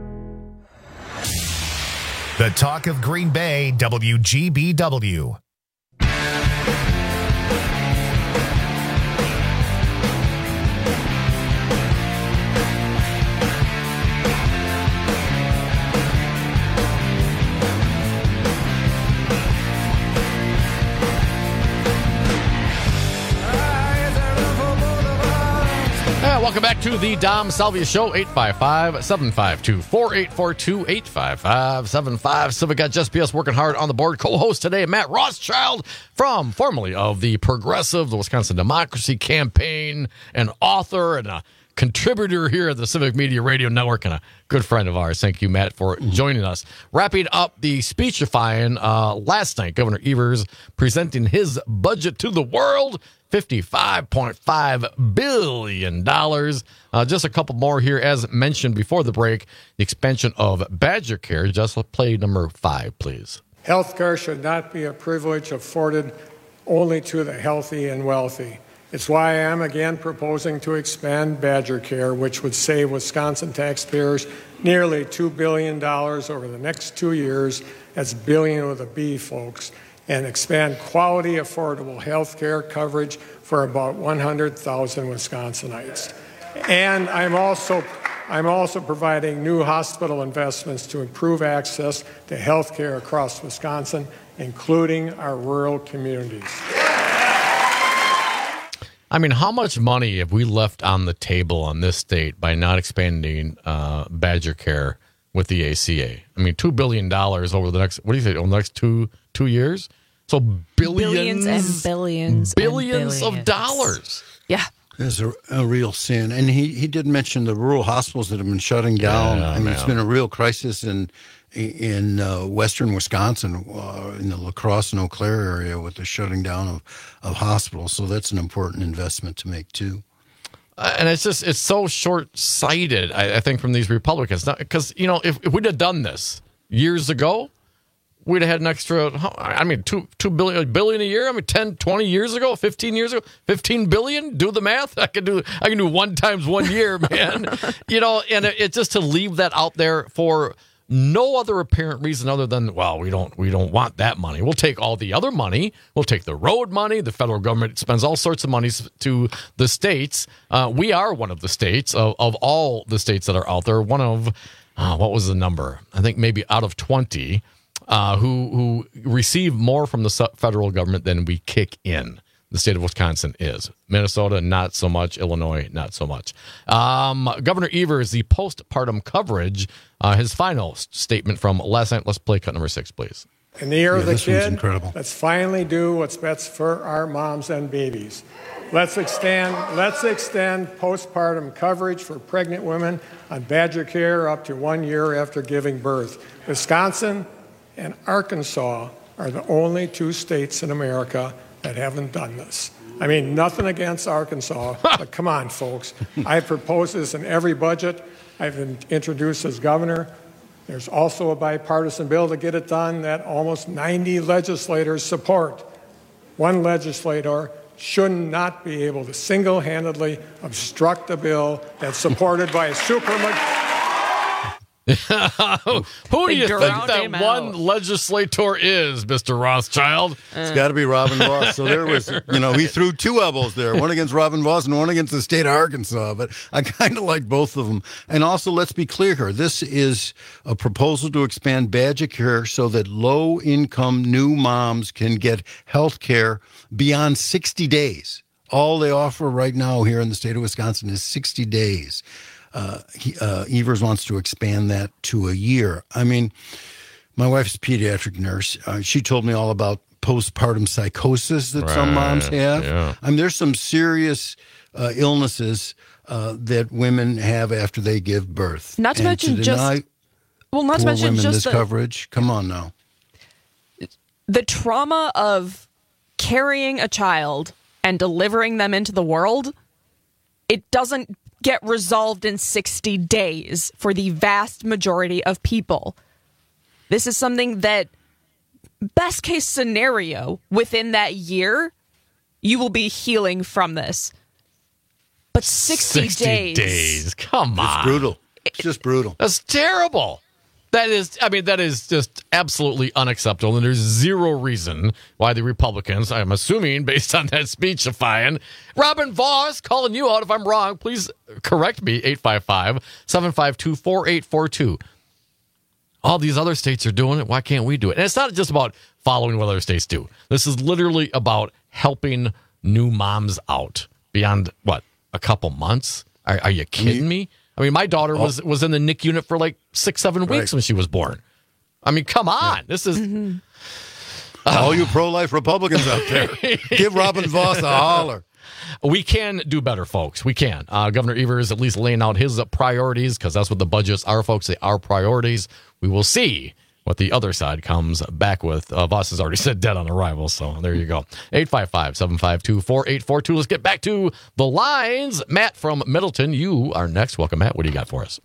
The Talk of Green Bay, W G B W. Welcome back to the Dom Salvia Show, eight five five, seven five two, four eight four two, eight five five, seven five. Civic got Just P S working hard on the board. Co-host today, Matt Rothschild, from formerly of the Progressive, the Wisconsin Democracy Campaign, an author and a contributor here at the Civic Media Radio Network, and a good friend of ours. Thank you, Matt, for joining us. Wrapping up the speechifying uh, last night, Governor Evers presenting his budget to the world, fifty-five point five billion dollars. Uh, just a couple more here, as mentioned before the break, the expansion of Badger Care. Just play number five, please. Health care should not be a privilege afforded only to the healthy and wealthy. It's why I am again proposing to expand Badger Care, which would save Wisconsin taxpayers nearly two billion dollars over the next two years. That's billion with a B, folks. And expand quality, affordable health care coverage for about one hundred thousand Wisconsinites. And I'm also, I'm also providing new hospital investments to improve access to health care across Wisconsin, including our rural communities. I mean, how much money have we left on the table on this state by not expanding uh, Badger Care with the A C A? I mean, two billion dollars over the next, what do you say, over the next two two years? So billions, billions and billions, billions and billions of dollars. Yeah. It's a, a real sin. And he, he did mention the rural hospitals that have been shutting down. Yeah, I mean, man. it's been a real crisis in in uh, western Wisconsin, uh, in the La Crosse and Eau Claire area with the shutting down of, of hospitals. So that's an important investment to make, too. Uh, and it's just, it's so short-sighted, I, I think, from these Republicans. Because, you know, if, if we'd have done this years ago, we'd have had an extra, I mean, two, two billion, billion a year. I mean, ten, twenty years ago, fifteen years ago, fifteen billion. Do the math. I can do, I can do one times one year, man. You know, and it, it just to leave that out there for no other apparent reason other than, well, we don't, we don't want that money. We'll take all the other money. We'll take the road money. The federal government spends all sorts of money to the states. Uh, we are one of the states of, of all the states that are out there. One of, uh, what was the number? I think maybe out of twenty. Uh, who who receive more from the federal government than we kick in. The state of Wisconsin is. Minnesota, not so much. Illinois, not so much. Um, Governor Evers, the postpartum coverage, uh, his final statement from last night. Let's play cut number six, please. In the year Yeah, of the this one's kid, incredible. let's finally do what's best for our moms and babies. Let's extend, let's extend postpartum coverage for pregnant women on Badger Care up to one year after giving birth. Wisconsin and Arkansas are the only two states in America that haven't done this. I mean, nothing against Arkansas, but come on, folks. I've proposed this in every budget I've been introduced as governor. There's also a bipartisan bill to get it done that almost ninety legislators support. One legislator should not be able to single-handedly obstruct a bill that's supported by a supermajority. Who do you think that one legislator is, Mister Rothschild? It's got to be Robin Voss. So there was, you know, he threw two elbows there, one against Robin Voss and one against the state of Arkansas. But I kind of like both of them. And also, let's be clear here. This is a proposal to expand Badger Care so that low-income new moms can get health care beyond sixty days. All they offer right now here in the state of Wisconsin is sixty days. Uh, he, uh, Evers wants to expand that to a year. I mean, my wife's a pediatric nurse. Uh, she told me all about postpartum psychosis that Right, some moms have. yeah. I mean, there's some serious uh, illnesses uh, that women have after they give birth. Not to And mention to just- deny Well, not to poor mention women just this the- coverage. Come on now. The trauma of carrying a child and delivering them into the world, it doesn't get resolved in sixty days for the vast majority of people. This is something that, best case scenario, within that year, you will be healing from this. But sixty, sixty days. days. Come on. It's brutal. It's just brutal. That's terrible. That is, I mean, that is just absolutely unacceptable. And there's zero reason why the Republicans, I'm assuming based on that speech of Fine, Robin Voss, calling you out if I'm wrong. Please correct me, eight five five, seven five two, four eight four two. All these other states are doing it. Why can't we do it? And it's not just about following what other states do. This is literally about helping new moms out beyond, what, a couple months? Are, are you kidding me? I mean, my daughter was, was in the N I C U unit for like six, seven weeks Right. when she was born. I mean, come on. This is... Mm-hmm. All you pro-life Republicans out there, give Robin Voss a holler. We can do better, folks. We can. Uh, Governor Evers is at least laying out his uh, priorities because that's what the budgets are, folks. They are priorities. We will see what the other side comes back with. Uh, Voss has already said dead on arrival, so there you go. eight five five, seven five two, four eight four two. Let's get back to the lines. Matt from Middleton, you are next. Welcome, Matt. What do you got for us?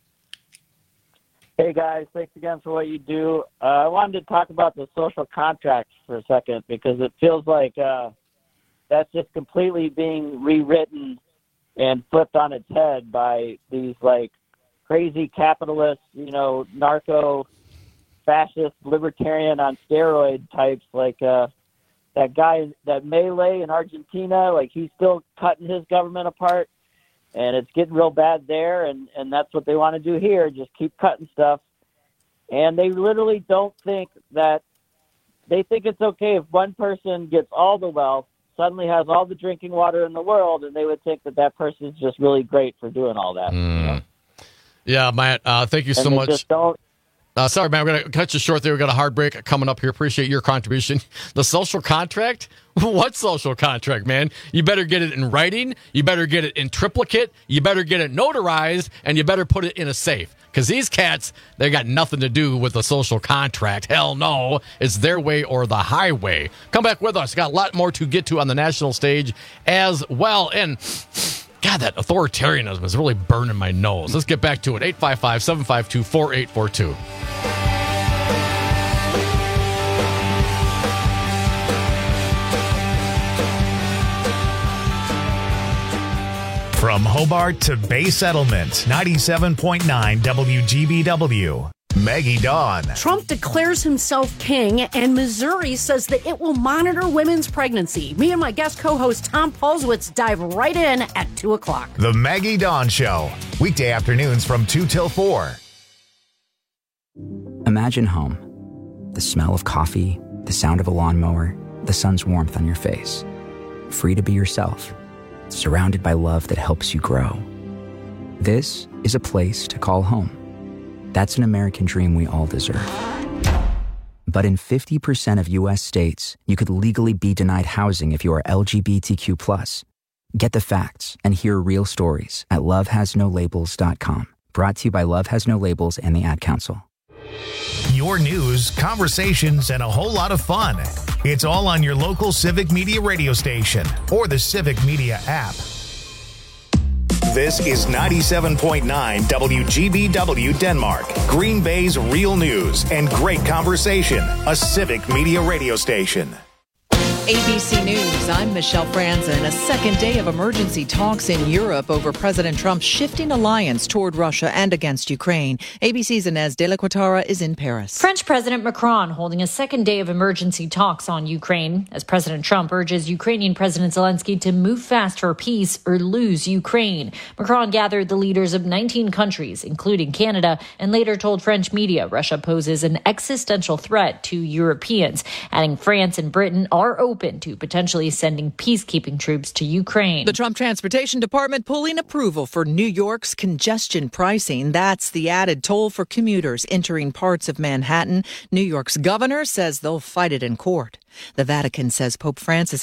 Hey, guys. Thanks again for what you do. Uh, I wanted to talk about the social contract for a second because it feels like uh, that's just completely being rewritten and flipped on its head by these, like, crazy capitalist, you know, narco fascist libertarian on steroid types like uh, that guy, that Milei in Argentina. Like, he's still cutting his government apart, and it's getting real bad there, and, and that's what they want to do here, just keep cutting stuff. And they literally don't think that – they think it's okay if one person gets all the wealth, suddenly has all the drinking water in the world, and they would think that that person is just really great for doing all that. Mm. You know? Yeah, Matt, uh, thank you And so they much. just don't – Uh, sorry, man, we're going to cut you short there. We've got a hard break coming up here. Appreciate your contribution. The social contract? What social contract, man? You better get it in writing. You better get it in triplicate. You better get it notarized, and you better put it in a safe. Because these cats, they got nothing to do with the social contract. Hell no. It's their way or the highway. Come back with us. Got a lot more to get to on the national stage as well. And God, that authoritarianism is really burning my nose. Let's get back to it. eight five five, seven five two, four eight four two. From Hobart to Bay Settlement, ninety-seven point nine W G B W. Maggie Dawn. Trump declares himself king, and Missouri says that it will monitor women's pregnancy. Me and my guest co-host Tom Paulswitz dive right in at two o'clock. The Maggie Dawn Show. Weekday afternoons from two till four. Imagine home. The smell of coffee, the sound of a lawnmower, the sun's warmth on your face. Free to be yourself. Surrounded by love that helps you grow. This is a place to call home. That's an American dream we all deserve. But in fifty percent of U S states, you could legally be denied housing if you are L G B T Q plus. Get the facts and hear real stories at love has no labels dot com. Brought to you by Love Has No Labels and the Ad Council. Your news, conversations, and a whole lot of fun. It's all on your local Civic Media radio station or the Civic Media app. This is ninety-seven point nine W G B W Denmark, Green Bay's real news and great conversation, a Civic Media radio station. A B C News, I'm Michelle Franzen. A second day of emergency talks in Europe over President Trump's shifting alliance toward Russia and against Ukraine. A B C's Inez de la Quatara is in Paris. French President Macron holding a second day of emergency talks on Ukraine as President Trump urges Ukrainian President Zelensky to move fast for peace or lose Ukraine. Macron gathered the leaders of nineteen countries, including Canada, and later told French media Russia poses an existential threat to Europeans, adding France and Britain are open open to potentially sending peacekeeping troops to Ukraine. The Trump Transportation Department pulling approval for New York's congestion pricing. That's the added toll for commuters entering parts of Manhattan. New York's governor says they'll fight it in court. The Vatican says Pope Francis